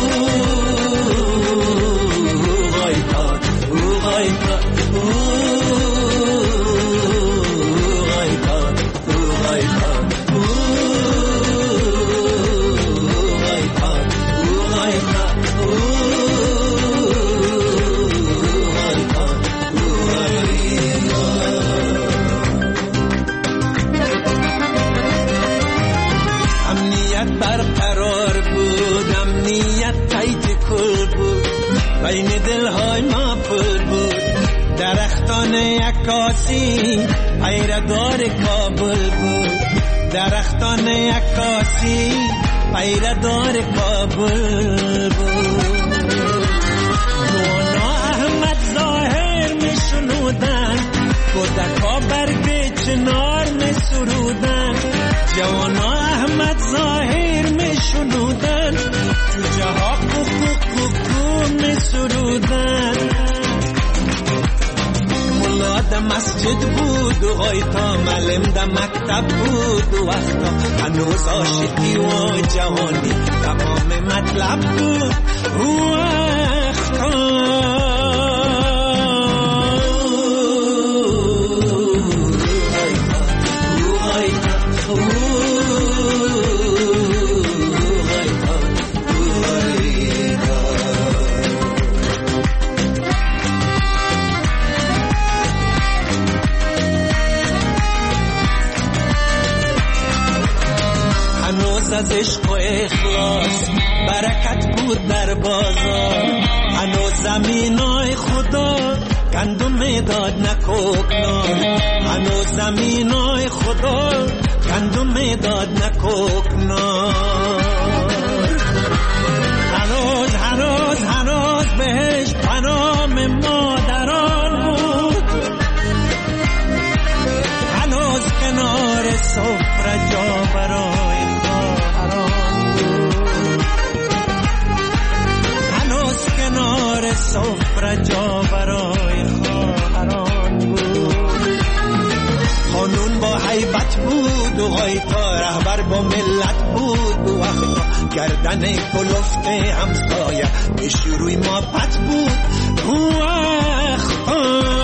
بین دلهای ما پر بود درختان عکاسی پیردار کابل بود درختان عکاسی پیردار کابل بود. مونا احمد ظاهر می شنودن کودکا برگ چنار می سرودن جوانا احمد ظاهر می شنودن جوجه ها کوکو کوکو می سرودن. ملا ده مسجد بود و غایتا معلم ده مکتب بود و وقتا هنوز عاشقی و جوانی تمام مطلب بود و وقتا از عشق و اخلاص برکت بود در بازار هنوز زمینای خدا گندم میداد نکوکنار هنوز زمینای خدا گندم داد نکوکنار. هنوز هنوز هنوز بهش پنام مادران بود، هنوز کنار سفره جا برای خواهران بود، هنوز کنار سفره جا برای خواهران بود. قانون با حیبت بود و غایتا رهبر با ملت بود و وقتا گردن کلفت همسایه به شروع ما پت بود و وقتا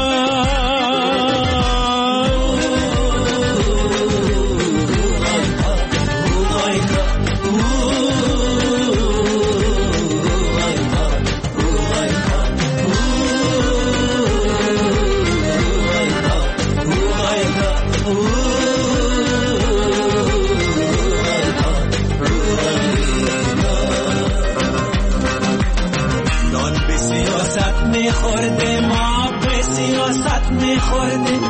میخورده ما به سیاست میخورده،